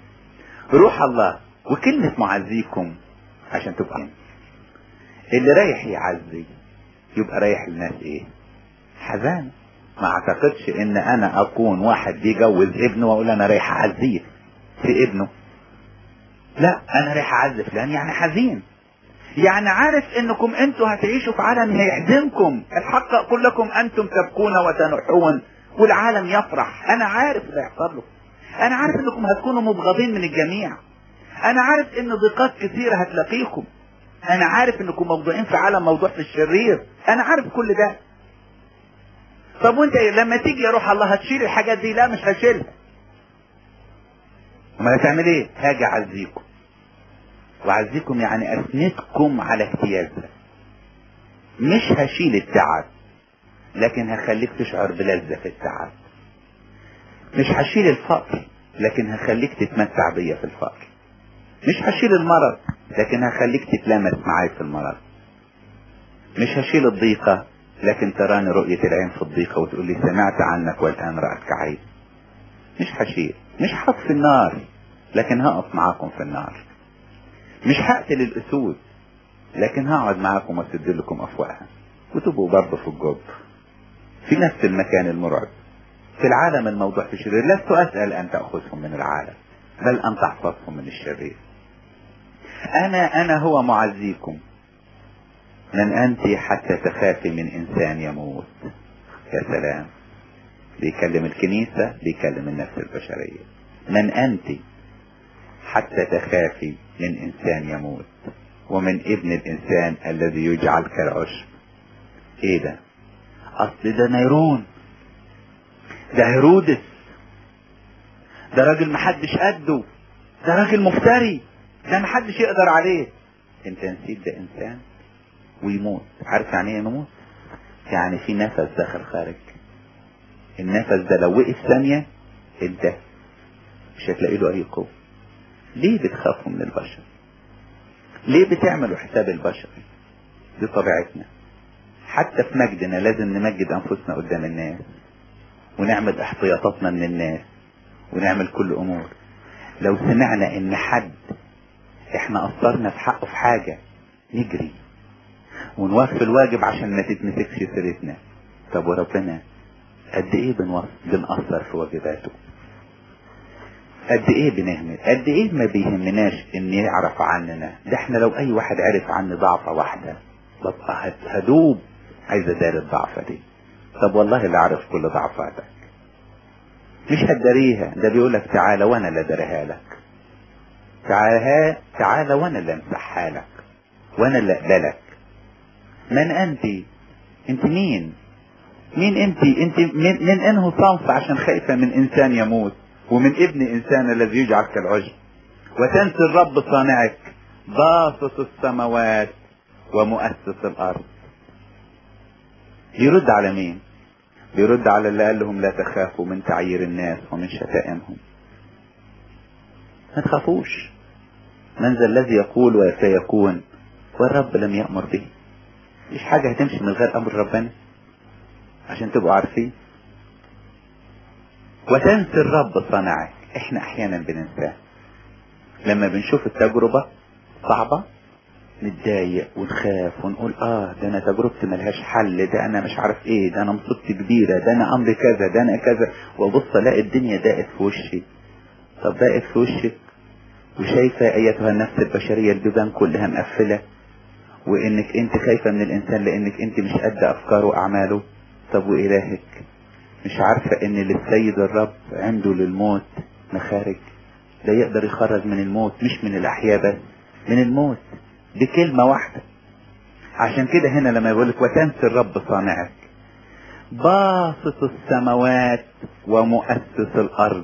وكلمة معزيكم عشان تبقوا عارفين اللي رايح يعزي يبقى رايح للناس ايه؟ حزان. ما اعتقدش ان انا اكون واحد بيجوز ابنه واقول انا رايح اعزيه في ابنه. لا، انا رايح اعزي فلان يعني حزين، يعني عارف انكم انتوا هتعيشوا في عالم هيحزنكم. الحق اقول لكم انتم تبكون وتنحون والعالم يفرح. انا عارف اللي هيحصل له. انا عارف انكم هتكونوا مبغضين من الجميع. انا عارف ان ضيقات كثيرة هتلاقيكم. انا عارف انكم موضوعين في عالم موضوع في الشرير. انا عارف كل ده. طب وانت لما تيجي يا روح الله هتشيل الحاجات دي؟ لا، مش هشيلها. امال هتعمل ايه؟ هاجي اعزيكم. واعزيكم يعني اسندكم على اجتيازها. مش هشيل التعب، لكن هخليك تشعر بلذة في التعب. مش هشيل الفقر، لكن هخليك تتمتع بيا في الفقر. مش هشيل المرض، لكن هخليك تتلامس معاي في المرض. مش هشيل الضيقة، لكن تراني رؤية العين في الضيقة وتقول لي سمعت عنك والآن رأتك عين. مش هشيل. مش هطفي النار، لكن هقف معاكم في النار. مش هقتل الأسود، لكن هقعد معاكم واسد لكم أفواهها وتبقوا برضه في الجب في نفس المكان المرعب في العالم الموضوع في الشرير. لست أسأل أن تأخذهم من العالم، بل أن تحفظهم من الشرير. أنا هو معزيكم. من أنت حتى تخافي من إنسان يموت؟ يا سلام، بيكلم الكنيسة، بيكلم النفس البشرية. من أنت حتى تخافي من إنسان يموت ومن ابن الإنسان الذي يجعل كالعشب. إيه ده؟ أصل ده نيرون، ده هيرودس، ده راجل محدش قده، ده راجل مفتري، ده محدش يقدر عليه. انت نسيت ده انسان ويموت. عارف يعني ايه يموت؟ يعني في نفس داخل خارج. النفس ده لو وقف ثانية انت مش هتلاقي له اي قوة. ليه بتخافوا من البشر؟ ليه بتعملوا حساب البشر؟ دي طبيعتنا. حتى في مجدنا لازم نمجد انفسنا قدام الناس، ونعمل احتياطاتنا من الناس، ونعمل كل امور. لو سمعنا ان حد احنا قصرنا في حقه في حاجة نجري ونوفي الواجب عشان ما تتمسكش سيرتنا. طب وربنا قد ايه بنقصر في واجباته؟ قد ايه بنهمل؟ قد ايه ما بيهمناش ان يعرف عننا؟ ده احنا لو اي واحد عرف عني ضعفة واحدة ببقى هدوب عايز اداري الضعفة دي. طب والله اللي عارف كل ضعفاتك مش هتداريها. ده بيقولك تعالى وانا اللي اداريها لك. تعالى وانا اللي امسحها لك، وانا اللي اقبلك. من انت؟ انت مين؟ مين انت من انه صنف عشان خايفة من انسان يموت ومن ابن انسان الذي يجعل كالعجل، وتنسي الرب صانعك باسط السماوات ومؤسس الارض. يرد على مين؟ يرد على اللي قال لهم لا تخافوا من تعيير الناس ومن شتائمهم. ما تخافوش، من ذا الذي يقول وسيكون والرب لم يأمر به؟ مفيش حاجة هتمشي من غير امر ربنا، عشان تبقوا عارفين. وتنسي الرب صانعك. احنا احيانا بننساه لما بنشوف التجربة صعبة، نتضايق ونخاف ونقول ده انا تجربتي ملهاش حل، ده انا مش عارف ايه، ده انا مصيبتي كبيرة، ده انا امري كذا، ده انا كذا، وابص الاقي الدنيا ضاقت في وشي. طب ضاقت في وشك وشايفة ايتها النفس البشرية البيبان كلها مقفلة، وانك انت خايفة من الانسان لانك انت مش قد افكاره واعماله. طب والهك مش عارفة ان للسيد الرب عنده للموت مخارج؟ ده يقدر يخرج من الموت، مش من الاحياء بس، من الموت بكلمة واحدة. عشان كده هنا لما يقولك وتنسي الرب صانعك باسط السماوات ومؤسس الارض.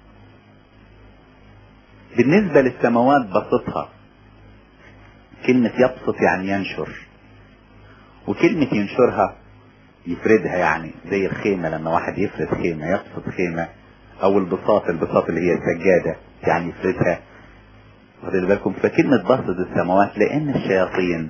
بالنسبة للسماوات بسطها، كلمة يبسط يعني ينشر، وكلمة ينشرها يفردها، يعني زي الخيمة لما واحد يفرد خيمة يبسط خيمة، او البساط اللي هي السجادة يعني يفردها. واخدين بالكم؟ فكلمة بسط السماوات لان الشياطين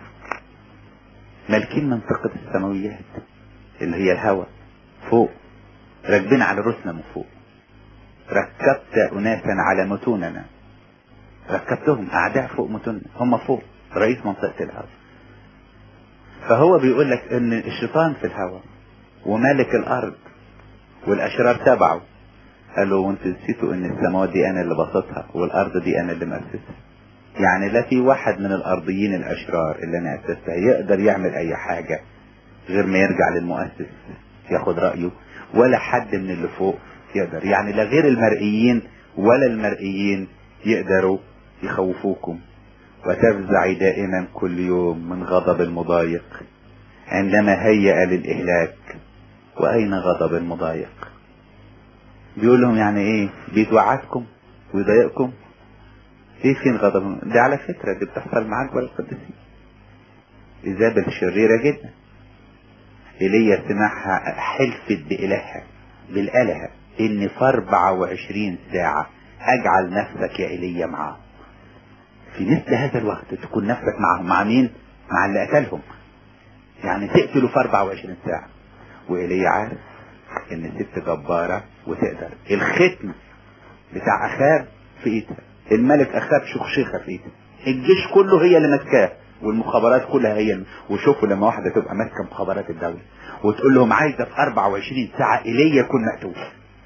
مالكين منطقة السماويات اللي هي الهواء فوق، راكبين على رسنا من فوق. ركبت اناسا على متوننا، ركبتهم اعداء فوق متوننا، هم فوق رئيس منطقة الهواء. فهو بيقول لك ان الشيطان في الهواء ومالك الارض والاشرار تبعه. قالوا وانتوا نسيتوا ان السماوات دي انا اللي بسطها والارض دي انا اللي مؤسسها. يعني لا في واحد من الارضيين الاشرار اللي انا اسستها يقدر يعمل اي حاجة غير ما يرجع للمؤسس ياخد رأيه، ولا حد من اللي فوق يقدر، يعني لا غير المرئيين ولا المرئيين يقدروا يخوفوكم. وتفزعي دائما كل يوم من غضب المضايق عندما هيأ للإهلاك. وأين غضب المضايق؟ بيقول لهم يعني ايه؟ بيتوعدكم ويضايقكم. ايه فين غضب؟ ده على فكرة دي بتحصل معاك ولا القديسين. إيزابل شريرة جدا، إيليا سمعها حلفت بإلهها بالآلهة إن في 24 ساعة أجعل نفسك يا إيليا معاهم. في مثل هذا الوقت تكون نفسك معهم. مع مين؟ مع اللي قتلهم، يعني تقتلوا في 24 ساعة. وإيليا عارف إن ست جبارة وتقدر. الختم بتاع أخاب في إيدها، الملك أخاب شخشيخة في إيدها، الجيش كله هي اللي ماسكاه والمخابرات كلها هي. وشوفوا لما واحدة تبقى ماسكة مخابرات الدولة وتقول لهم عايزة في 24 ساعة إيليا يكون مقتول،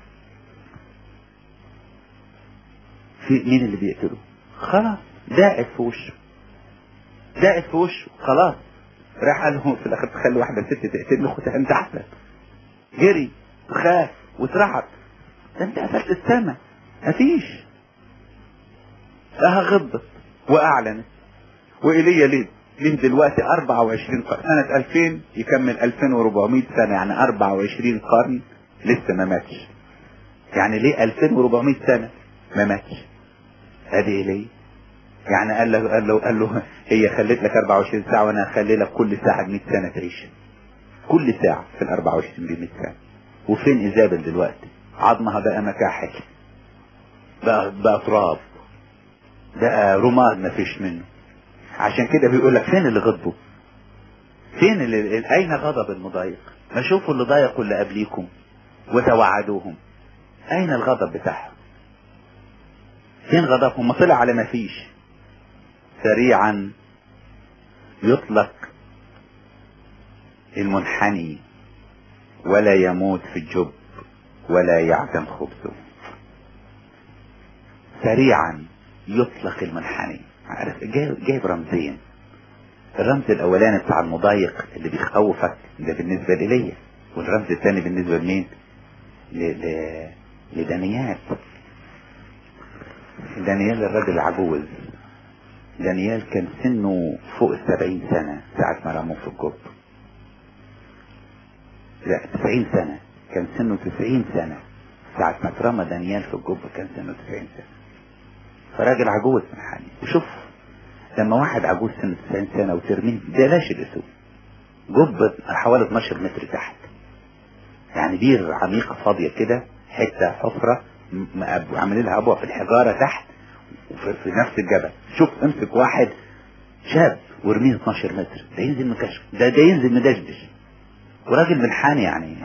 في مين اللي بيقتله؟ خلاص داقت في وشه، داقت في وشه خلاص. راح قال لهم في الاخر تخلي واحدة ست تقتل له اختها، انت احسن. جري وخاف واترعب، ده انت قتلت السما. مفيش. لها غضبت واعلنت. وإيليا ليه دلوقتي 24 قرن، سنة 2000 يكمل 2400 سنة، يعني 24 قرن لسه ما ماتش. يعني ليه 2400 سنة ما ماتش؟ ادي إيليا. يعني قال له هي خليت لك 24 ساعة وانا هخلي لك كل ساعة 100 سنة تعيش. كل ساعة في 24 ب 100 سنة. وفين إيزابل دلوقتي؟ عظمها بقى مكاحل، بقى تراب، بقى رماد ما فيش منه. عشان كده بيقول لك فين اللي غضبوا؟ فين اين غضب المضايق؟ ما شوفوا اللي ضايقوا اللي قبليكم وتوعدوهم، اين الغضب بتاعهم؟ فين غضبهم؟ ما طلع على ما فيش. سريعا يطلق المنحني ولا يموت في الجب ولا يعدم خبزه. سريعا يطلق المنحني. عارف جايب رمزين. الرمز الاولاني بتاع المضايق اللي بيخوفك ده بالنسبة لإيليا، والرمز الثاني بالنسبة لمين؟ لدانيال. دانيال الرجل العجوز دانيال كان سنه فوق 70 سنة ساعة ما رموه في الجب. لا 90 سنة، كان سنه 90 سنة ساعة ما اترمى دانيال في الجب، كان سنه 90 سنة. فراجل عجوز من حالي. وشوف لما واحد عجوز سنه 90 سنة وترميه بلاش الاسود، جب حوالي 12 متر تحت، يعني بير عميقة فاضية كده، حتة حفرة عاملين لها ابواب في الحجارة تحت وفي نفس الجبل. شوف امسك واحد شاب وارميه 12 متر، ده ينزل مكشف، ده ينزل مدشدش، وراجل منحني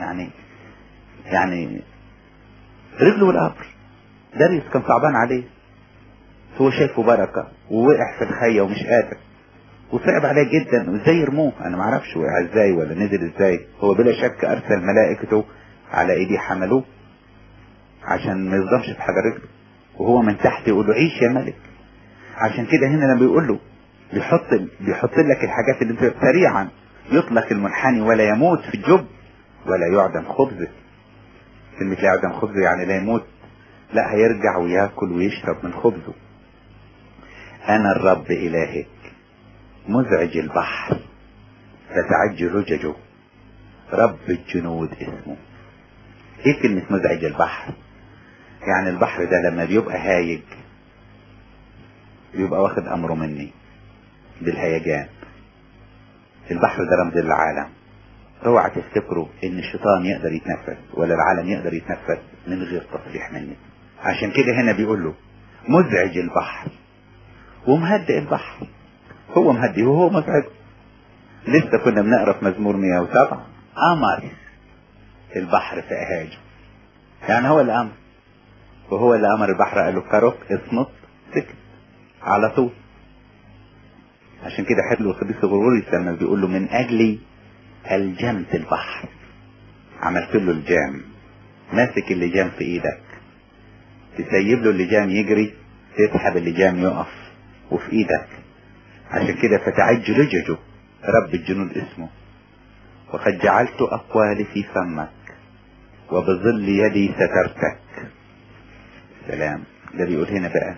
يعني رجله القبر. داريوس كان صعبان عليه، هو شايفه بركة ووقع في الخية ومش قادر، وصعب عليه جدا. وازاي يرموه؟ انا معرفش وقع ازاي ولا نزل ازاي. هو بلا شك ارسل ملائكته على ايديه حملوه عشان ما يصدمش في حاجة رجله، وهو من تحت يقول له عيش يا ملك. عشان كده هنا لما بيقول له بيحط لك الحاجات اللي انت سريعا يطلق المنحني ولا يموت في الجب ولا يعدم خبزه. كلمة لا يعدم خبزه يعني لا يموت، لا هيرجع وياكل ويشرب من خبزه. انا الرب الهك مزعج البحر فتعج رججه، رب الجنود اسمه. ايه كلمة مزعج البحر؟ يعني البحر ده لما بيبقى هايج بيبقى واخد امره مني بالهيجان. البحر ده رمز للعالم. اوعى تفتكروا ان الشيطان يقدر يتنفس ولا العالم يقدر يتنفس من غير تصريح مني. عشان كده هنا بيقول له مزعج البحر ومهدئ البحر. هو مهدئ وهو مزعج. لسه كنا بنقرا في مزمور 107 امر البحر فاهاجه، يعني هو اللي امر، وهو اللي امر البحر قال له كرك اصمت سكت على طول. عشان كده حلو القديس غرغوريوس لما بيقول له من اجلي الجمت البحر، عملت له الجام. ماسك اللجام في ايدك، تسيب له اللجام يجري، تسحب اللجام يقف وفي ايدك. عشان كده فتعج رججه، رب الجنود اسمه. وقد جعلت اقوالي في فمك وبظل يدي سترتك. سلام. ده بيقول هنا بقى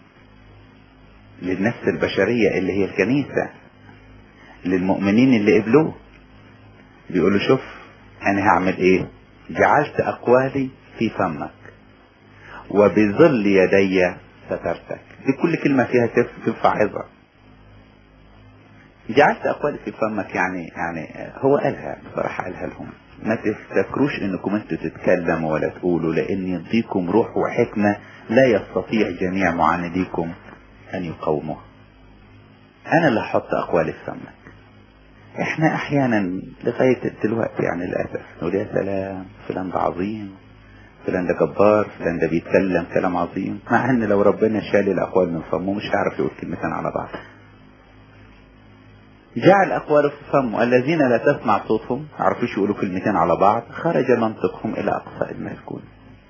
للنفس البشرية اللي هي الكنيسة، للمؤمنين اللي قبلوه، بيقولوا شوف انا هعمل ايه. جعلت اقوالي في فمك وبظل يدي سترتك. دي كل كلمة فيها تنفع عظة. جعلت اقوالي في فمك يعني هو قالها بصراحة، قالها لهم ما تفتكروش انكم انتوا تتكلموا ولا تقولوا، لان يديكم روح وحكمة لا يستطيع جميع معانديكم ان يقاوموها. انا اللي هحط اقوالي في فمك. احنا احيانا لغاية دلوقتي يعني للأسف نقول يا سلام فلان ده عظيم، فلان ده جبار، فلان ده بيتكلم كلام عظيم، مع ان لو ربنا شال الاقوال من فمه مش هيعرف يقول كلمتين على بعض. جعل اقواله في فمه، الذين لا تسمع صوتهم عرفوش يقولوا كلمتين على بعض، خرج منطقهم الى اقصى المسكون.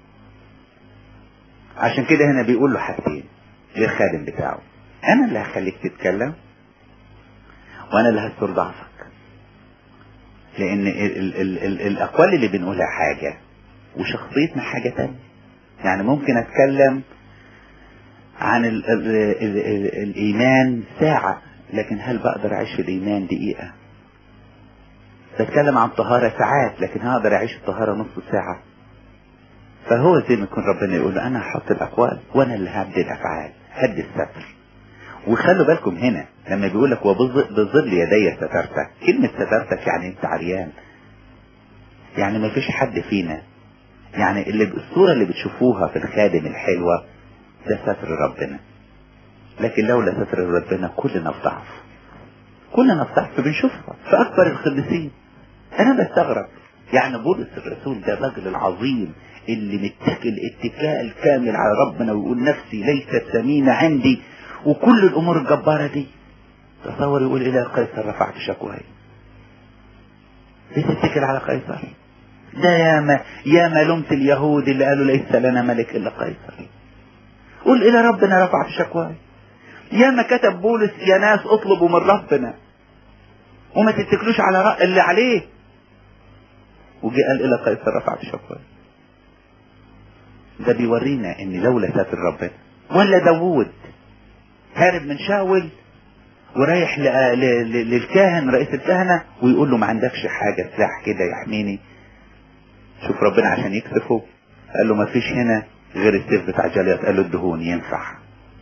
عشان كده هنا بيقول له حاجتين للخادم بتاعه، انا اللي هخليك تتكلم وانا اللي هستر ضعفك. لان الاقوال اللي بنقولها حاجة وشخصيتنا حاجة تانية. يعني ممكن اتكلم عن الايمان ساعة، لكن هل بقدر اعيش في الايمان دقيقة؟ بتكلم عن طهارة ساعات، لكن هقدر اعيش الطهارة نص ساعة؟ فهو زي ما يكون ربنا يقول له انا هحط الاقوال وانا اللي هبدي الافعال، هدي الستر. وخلوا بالكم هنا لما بيقول لك وبظل يدي سترتك، كلمة سترتك يعني انت عريان، يعني ما فيش حد فينا، يعني الصورة اللي بتشوفوها في الخادم الحلوة ده ستر ربنا. لكن لولا ستر ربنا كلنا في ضعف، كلنا في ضعف بنشوفها في اكبر القديسين. انا بستغرب يعني بولس الرسول ده الراجل العظيم اللي متكل اتكال كامل على ربنا ويقول نفسي ليست ثمينة عندي وكل الامور الجبارة دي، تصور يقول الى قيصر رفعت شكواي. ليه تتكل على قيصر؟ ده ياما لومت اليهود اللي قالوا ليس لنا ملك الا قيصر. قول الى ربنا رفعت شكواي. ياما كتب بولس يا ناس اطلبوا من ربنا وما تتكلوش على رأي اللي عليه، وجي قال الى قيصر رفعت شكواي. ده بيورينا ان لولا ستر ربنا. ولا داوود هارب من شاول ورايح للكاهن رئيس الكهنة ويقول له ما عندكش حاجة سلاح كده يحميني؟ شوف ربنا عشان يكسفه قال له ما فيش هنا غير السيف بتاع جليات. قال له الدهون. ينفع؟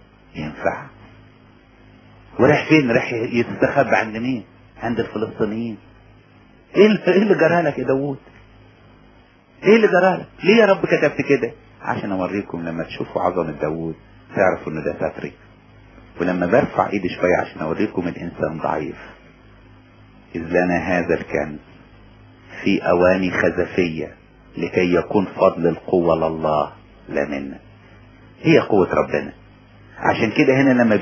ورايح فين؟ رايح يستخبى عند مين؟ عند الفلسطينيين. ايه اللي جرالك يا داوود؟ ايه اللي جرالك؟ ليه يا رب كتبت كده؟ عشان اوريكم لما تشوفوا عظمة داوود تعرفوا انه ده ستري. ولما برفع ايدي شوية عشان اوريكم الانسان ضعيف. اذ لنا هذا الكنز في اواني خزفية لكي يكون فضل القوة لله لا منا. هي قوة ربنا. عشان كده هنا لما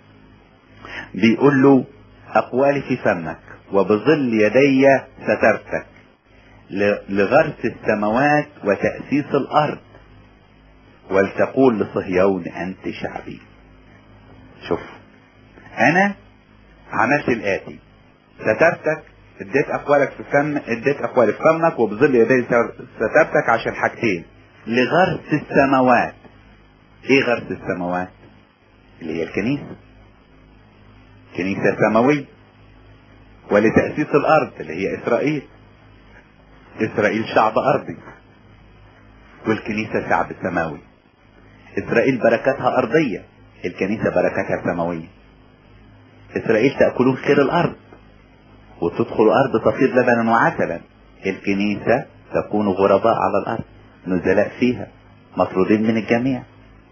بيقول له اقوالي في فمك وبظل يدي سترتك لغرس السماوات وتأسيس الارض ولتقول لصهيون انت شعبي. شوف انا عملت الاتي: سترتك، اديت اقوالي في فمك وبظل يدي سترتك عشان حاجتين: لغرس السماوات. ايه غرس السماوات؟ اللي هي الكنيسة، كنيسة سماوية. ولتأسيس الارض اللي هي اسرائيل شعب ارضي والكنيسة شعب سماوي. اسرائيل بركاتها ارضية، الكنيسة بركاتها سماوية. اسرائيل تأكلون خير الارض وتدخل ارض تفيض لبنا وعسلا. الكنيسة تكون غرباء على الارض نزلاء فيها مطرودين من الجميع.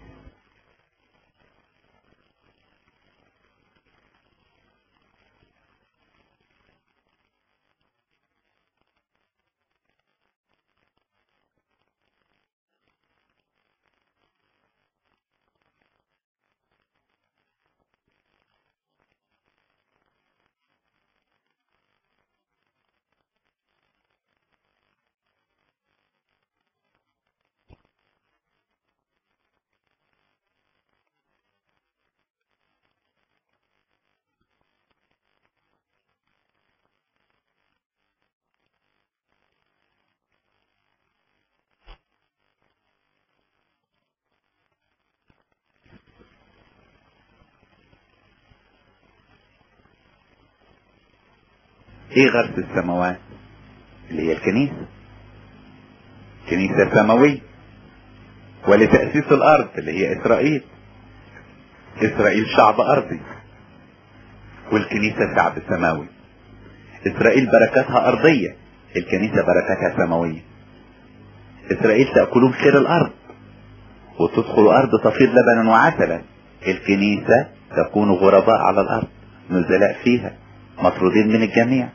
ايه غرس السماوات؟ اللي هي الكنيسة، كنيسة سماوية. ولتأسيس الارض اللي هي اسرائيل شعب ارضي والكنيسة شعب سماوي. اسرائيل بركاتها ارضية، الكنيسة بركاتها سماوية. اسرائيل تأكلون خير الارض وتدخل ارض تفيض لبنا وعسلا. الكنيسة تكون غرباء على الارض نزلاء فيها مطرودين من الجميع.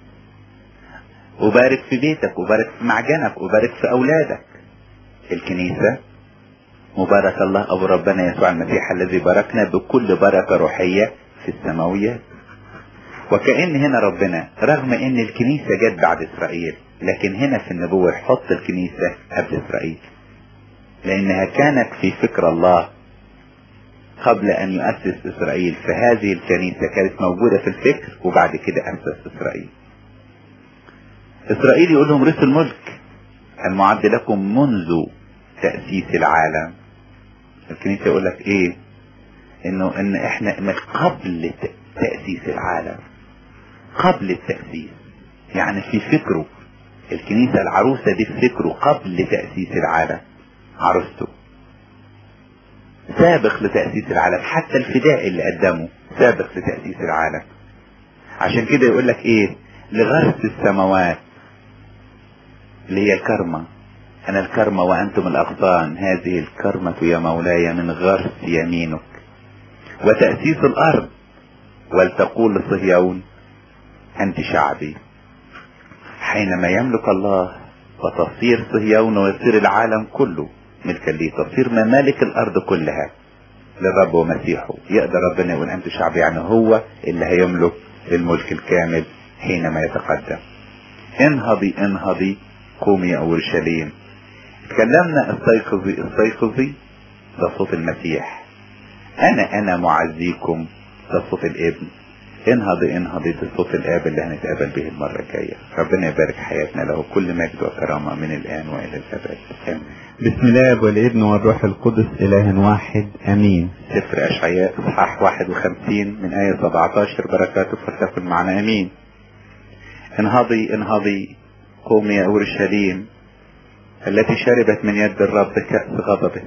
وبارك في بيتك وبارك في معجنك وبارك في اولادك. الكنيسة مبارك الله ابو ربنا يسوع المسيح الذي باركنا بكل بركة روحية في السماويات. وكأن هنا ربنا رغم ان الكنيسة جت بعد اسرائيل، لكن هنا في النبوة يحط الكنيسة قبل اسرائيل، لانها كانت في فكر الله قبل ان يؤسس اسرائيل. فهذه الكنيسة كانت موجودة في الفكر وبعد كده اسس اسرائيل. اسرائيل يقول لهم رث الملك المعد لكم منذ تأسيس العالم. الكنيسة يقول لك ايه؟ ان احنا من قبل تأسيس العالم، قبل التأسيس، يعني في فكره. الكنيسة العروسة دي في فكره قبل تأسيس العالم، عروسته سابق لتأسيس العالم. حتى الفداء اللي قدمه سابق لتأسيس العالم. عشان كده يقول لك ايه؟ لغرس السماوات اللي هي الكرمة. انا الكرمة وانتم الاغصان، هذه الكرمة يا مولاي من غرس يمينك. وتأسيس الارض ولتقول لصهيون انت شعبي. حينما يملك الله وتصير صهيون ويصير العالم كله ملكا ليه، تصير ممالك الارض كلها للرب ومسيحه. يقدر ربنا يقول انت شعبي، يعني هو اللي هيملك الملك الكامل حينما يتقدم. انهضي قومي يا اورشليم. تكلمنا استيقظي ده صوت المسيح. انا معزيكم ده صوت الابن. انهضي انهضي بصوت الآب اللي هنتقابل به المرة الجاية. ربنا يبارك حياتنا، له كل مجد وكرامة من الآن وإلى الأبد. آمين. بسم الله والابن والروح القدس إله واحد آمين. سفر أشعياء إصحاح 51 من آية 17. بركاته فلتكن معنا آمين. انهضي انهضي قومي يا أورشليم التي شربت من يد الرب كأس غضبه.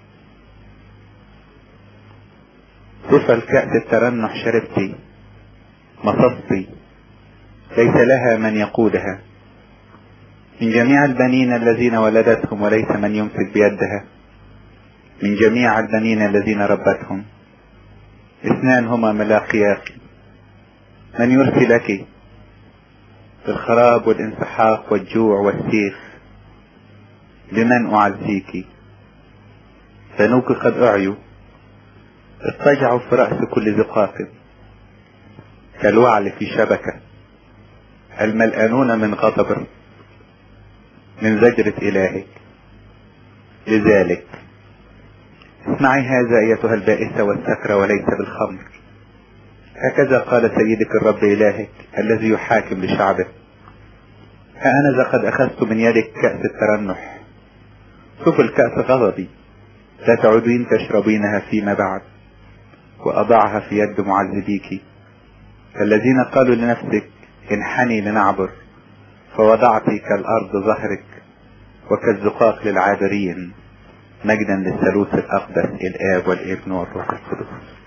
طفل كأس الترنح شربتي، مصصتي ليس لها من يقودها. من جميع البنين الذين ولدتهم وليس من يمسك بيدها، من جميع البنين الذين ربتهم 2 هما ملاقياك. من يرسلك بالخراب والانسحاق والجوع والسيف؟ بمن أعزيك؟ بنوك قد أعيوا، اضطجعوا في رأس كل زقاق كالوعل في شبكة، الملآنون من غضب من زجرة إلهك. لذلك اسمعي هذا أيتها البائسة والسكرة وليس بالخمر، هكذا قال سيدك الرب إلهك الذي يحاكم لشعبه. فأنا قد أخذت من يدك كأس الترنح، سفل كأس غضبي لا تعودين تشربينها فيما بعد، وأضعها في يد معذبيك الذين قالوا لنفسك انحني لنعبر، فوضعت كالأرض ظهرك وكالزقاق للعابرين. مجدا للثالوث الأقدس الآب والابن والروح القدس.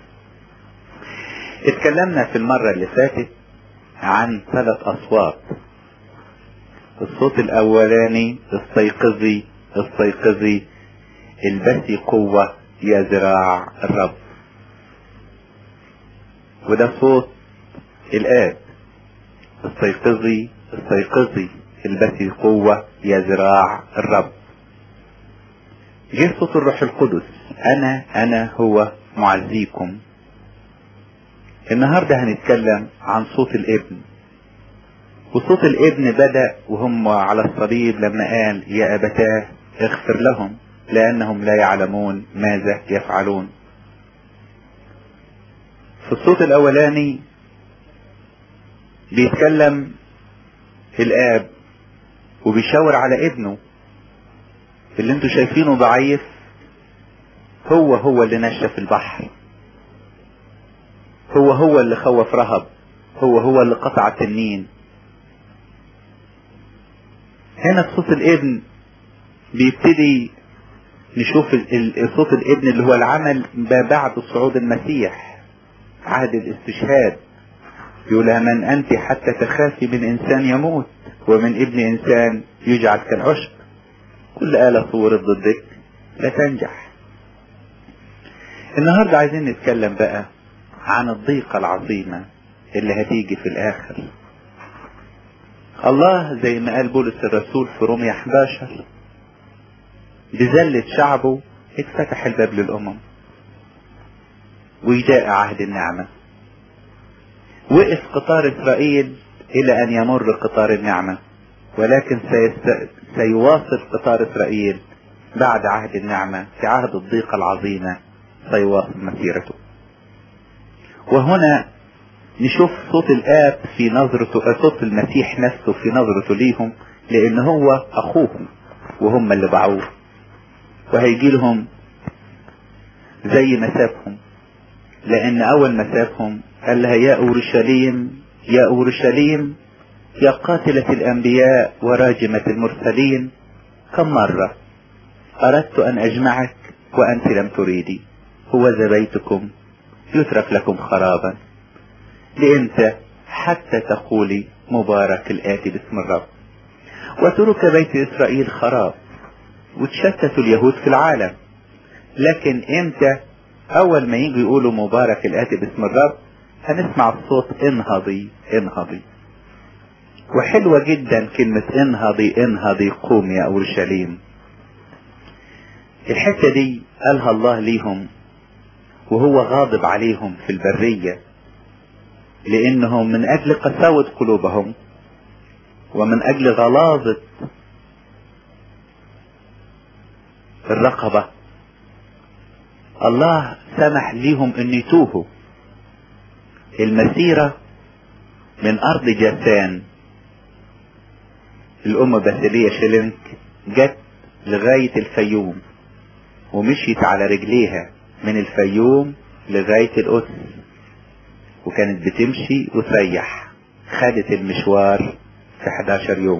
اتكلمنا في المرة اللي فاتت عن 3 أصوات. الصوت الأولاني استيقظي استيقظي البسي قوة يا ذراع الرب، وده صوت الآب. استيقظي استيقظي البسي قوة يا ذراع الرب. جه صوت الروح القدس، أنا هو معزيكم. النهاردة هنتكلم عن صوت الابن. وصوت الابن بدأ وهم على الصليب لما قال يا أبتاه اغفر لهم لأنهم لا يعلمون ماذا يفعلون. في الصوت الأولاني بيتكلم الآب وبيشاور على ابنه اللي انتوا شايفينه ضعيف، هو اللي نشف البحر، هو اللي خوف رهب، هو اللي قطع التنين. هنا في صوت الابن بيبتدي نشوف صوت الابن اللي هو العمل بعد صعود المسيح، عهد الاستشهاد. يقول من أنت حتى تخافي من إنسان يموت ومن ابن إنسان يجعل كالعشب؟ كل آلة صورت ضدك لا تنجح. النهاردة عايزين نتكلم بقى عن الضيقة العظيمة اللي هتيجي في الآخر. الله زي ما قال بولس الرسول في رومية 11 بذلة شعبه اتفتح الباب للأمم وجاء عهد النعمة. وقف قطار إسرائيل إلى أن يمر قطار النعمة، ولكن سيواصل قطار إسرائيل بعد عهد النعمة في عهد الضيقة العظيمة، سيواصل مسيرته. وهنا نشوف صوت الآب في نظرته، صوت المسيح نفسه في نظرته ليهم، لأن هو أخوهم وهم اللي باعوه، وهيجي لهم زي ما سابهم. لأن أول ما سابهم قال لها يا أورشليم يا أورشليم يا قاتلة الأنبياء وراجمة المرسلين، كم مرة أردت أن أجمعك وأنت لم تريدي، هو بيتكم يترك لكم خرابا، لأنت حتى تقولي مبارك الآتي باسم الرب. وترك بيت إسرائيل خراب وتشتت اليهود في العالم، لكن امتى أول ما يجي يقولوا مبارك الآتي باسم الرب هنسمع الصوت انهضي انهضي. وحلوة جدا كلمة انهضي انهضي قوم يا أورشليم. الحتة دي قالها الله ليهم وهو غاضب عليهم في البرية، لأنهم من أجل قساوة قلوبهم ومن أجل غلاظة الرقبة الله سمح ليهم أن يتوهوا. المسيرة من ارض جاسان الام باسيلية شيلينك جت لغاية الفيوم، ومشيت على رجليها من الفيوم لغاية القدس، وكانت بتمشي وتريح. خدت المشوار في 11 يوم.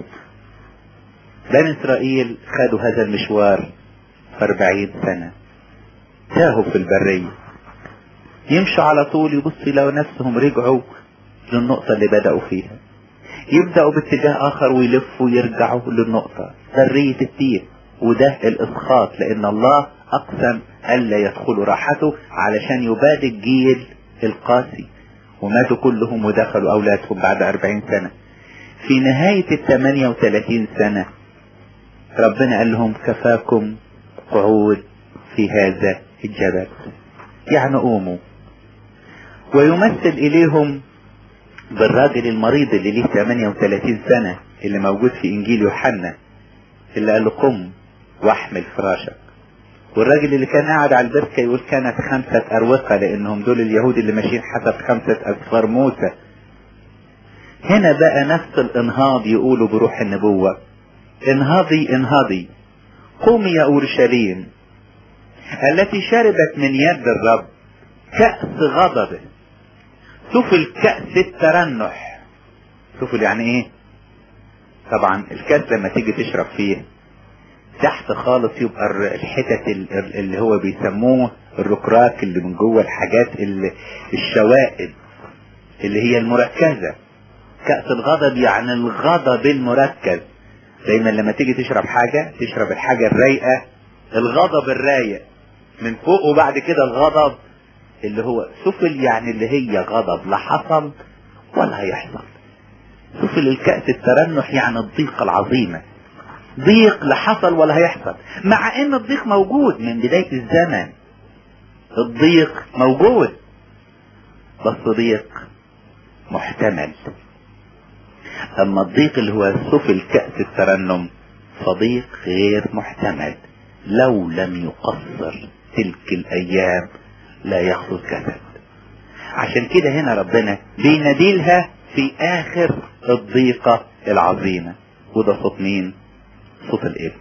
بني اسرائيل خدوا هذا المشوار في 40 سنة، تاهوا في البرية، يمشوا على طول يبصوا لو نفسهم رجعوا للنقطة اللي بدأوا فيها، يبدأوا باتجاه آخر ويلفوا ويرجعوا للنقطة برية التيه. وده الإسخاط، لأن الله أقسم ألا يدخلوا راحته علشان يباد الجيل القاسي، وماتوا كلهم ودخلوا أولادهم بعد 40 سنة. في نهاية 38 سنة ربنا قال لهم كفاكم قعود في هذا الجبل، يعني قوموا. ويمثل إليهم بالراجل المريض اللي ليه 38 سنة اللي موجود في إنجيل يوحنا، اللي قال له قم واحمل فراشك. والراجل اللي كان قاعد على البركة يقول كانت 5 أروقة، لأنهم دول اليهود اللي ماشيين حسب 5 أسفار موسى. هنا بقى نفس الانهاض يقولوا بروح النبوة: انهضي انهضي قومي يا أورشليم التي شربت من يد الرب كأس غضبه. سفل كأس الترنح. سفل يعني ايه؟ طبعا الكأس لما تيجي تشرب فيه تحت خالص يبقى الحتت اللي هو بيسموه الركراك اللي من جوه، الحاجات الشوائب اللي هي المركزة. كأس الغضب يعني الغضب المركز. دايما لما تيجي تشرب حاجة تشرب الحاجة الرايقة، الغضب الرايق من فوق، وبعد كده الغضب اللي هو سفل، يعني اللي هي غضب لا حصل ولا هيحصل. سفل الكأس الترنح يعني الضيقة العظيمة، ضيق لا حصل ولا هيحصل، مع ان الضيق موجود من بداية الزمن. الضيق موجود بس ضيق محتمل. اما الضيق اللي هو سفل كأس الترنم فضيق غير محتمل. لو لم يقصر تلك الايام لا يخلص جسد. عشان كده هنا ربنا بيناديلها في اخر الضيقة العظيمة. وده صوت مين؟ صوت الابن.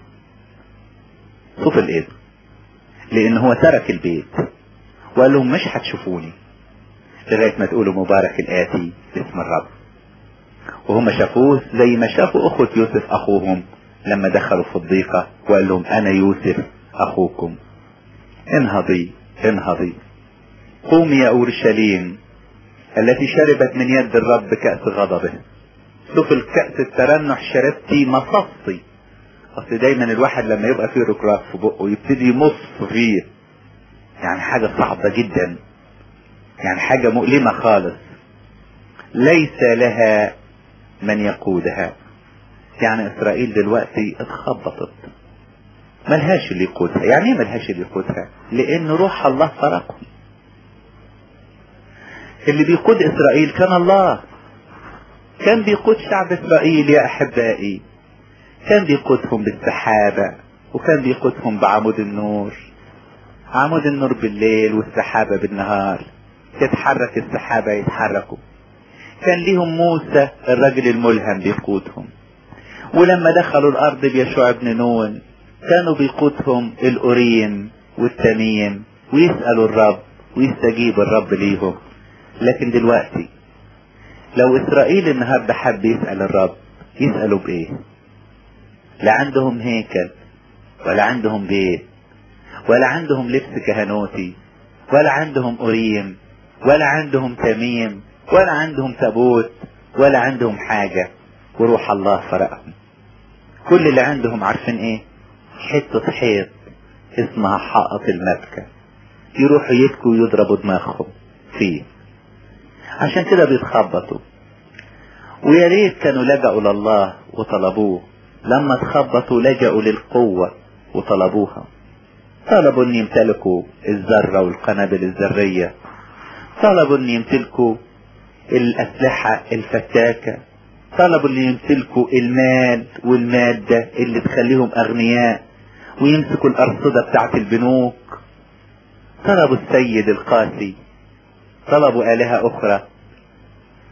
صوت الابن، لان هو ترك البيت وقال لهم مش هتشوفوني لغاية ما تقولوا مبارك الآتي باسم الرب. وهم شافوه زي ما شافوا اخوة يوسف اخوهم لما دخلوا في الضيقة وقال لهم انا يوسف اخوكم. انهضي انهضي قومي يا اورشليم التي شربت من يد الرب كأس غضبه. سفل كأس الترنح شربتي مصصي. اصل دايما الواحد لما يبقى فيه ركراك في بقه يبتدي يمص فيه، يعني حاجة صعبة جدا، يعني حاجة مؤلمة خالص. ليس لها من يقودها. يعني اسرائيل دلوقتي اتخبطت، ملهاش اللي يقودها. يعني ايه ملهاش اللي يقودها؟ لان روح الله فرقهم. اللي بيقود اسرائيل كان الله، كان بيقود شعب اسرائيل يا احبائي، كان بيقودهم بالسحابة، وكان بيقودهم بعمود النور. عمود النور بالليل والسحابة بالنهار، تتحرك السحابة يتحركوا. كان ليهم موسى الرجل الملهم بيقودهم. ولما دخلوا الارض بيشوع بن نون كانوا بيقودهم الأوريم والتميم، ويسألوا الرب ويستجيب الرب ليهم. لكن دلوقتي لو اسرائيل النهاردة حب يسأل الرب يسألوا بايه؟ لا عندهم هيكل، ولا عندهم بيت، ولا عندهم لبس كهنوتي، ولا عندهم أوريم، ولا عندهم تميم، ولا عندهم تابوت، ولا عندهم حاجة. وروح الله فرقهم. كل اللي عندهم عارفين ايه؟ حتة حيط اسمها حائط المبكى، يروحوا يبكوا ويضربوا دماغهم فيه. عشان كده بيتخبطوا. ويا ريت كانوا لجأوا لله وطلبوه. لما تخبطوا لجأوا للقوة وطلبوها. طلبوا ان يمتلكوا الذرة والقنابل الذرية، طلبوا ان يمتلكوا الاسلحة الفتاكة، طلبوا ان يمتلكوا المال والمادة اللي تخليهم اغنياء ويمسكوا الارصدة بتاعت البنوك. طلبوا السيد القاسي، طلبوا آلهة اخرى.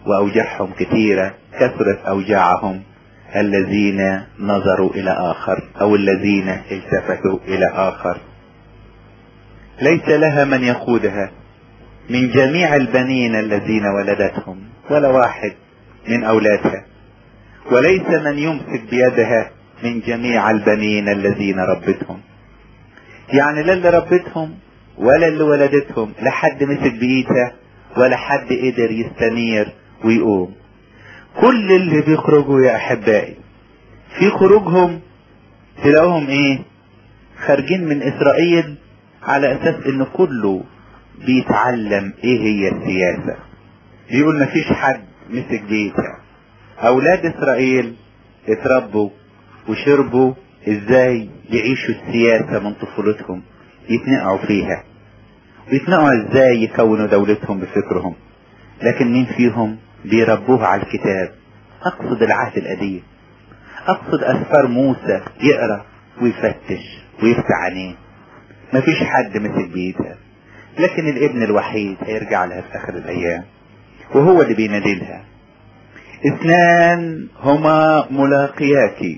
وأوجاعهم كثيرة، كثرت أوجاعهم الذين نظروا إلى آخر أو الذين التفتوا إلى آخر. ليس لها من يقودها من جميع البنين الذين ولدتهم، ولا واحد من أولادها، وليس من يمسك بيدها من جميع البنين الذين ربتهم. يعني لا اللي ربتهم ولا اللي ولدتهم لا حد مسك بإيدها ولا حد قدر يستنير ويقوم. كل اللي بيخرجوا يا أحبائي في خروجهم تلاقوهم ايه؟ خارجين من إسرائيل على أساس إن كله بيتعلم ايه هي السياسة. بيقول مفيش حد مسك بيتها. أولاد إسرائيل اتربوا وشربوا ازاي يعيشوا السياسة من طفولتهم، يتنقعوا فيها ويتنقعوا ازاي يكونوا دولتهم بفكرهم. لكن مين فيهم بيربوه على الكتاب؟ اقصد العهد القديم، اقصد اسفار موسى، يقرأ ويفتش ويفتح عينيه. مفيش حد مسك بيدها، لكن الابن الوحيد هيرجع لها في اخر الايام وهو اللي بينادلها. اثنان هما ملاقياك،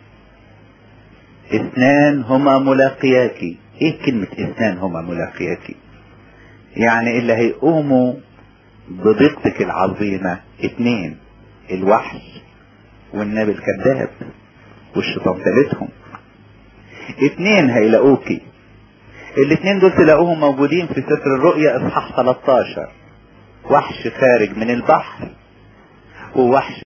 اثنان هما ملاقياك. ايه كلمة اثنان هما ملاقياك؟ يعني اللي هيقوموا بضيقتك العظيمة اتنين، الوحش والنبي الكذاب والشيطان ثالثهم. اتنين هيلاقوكي. الاتنين دول تلاقوهم موجودين في سفر الرؤيا اصحاح 13. وحش خارج من البحر ووحش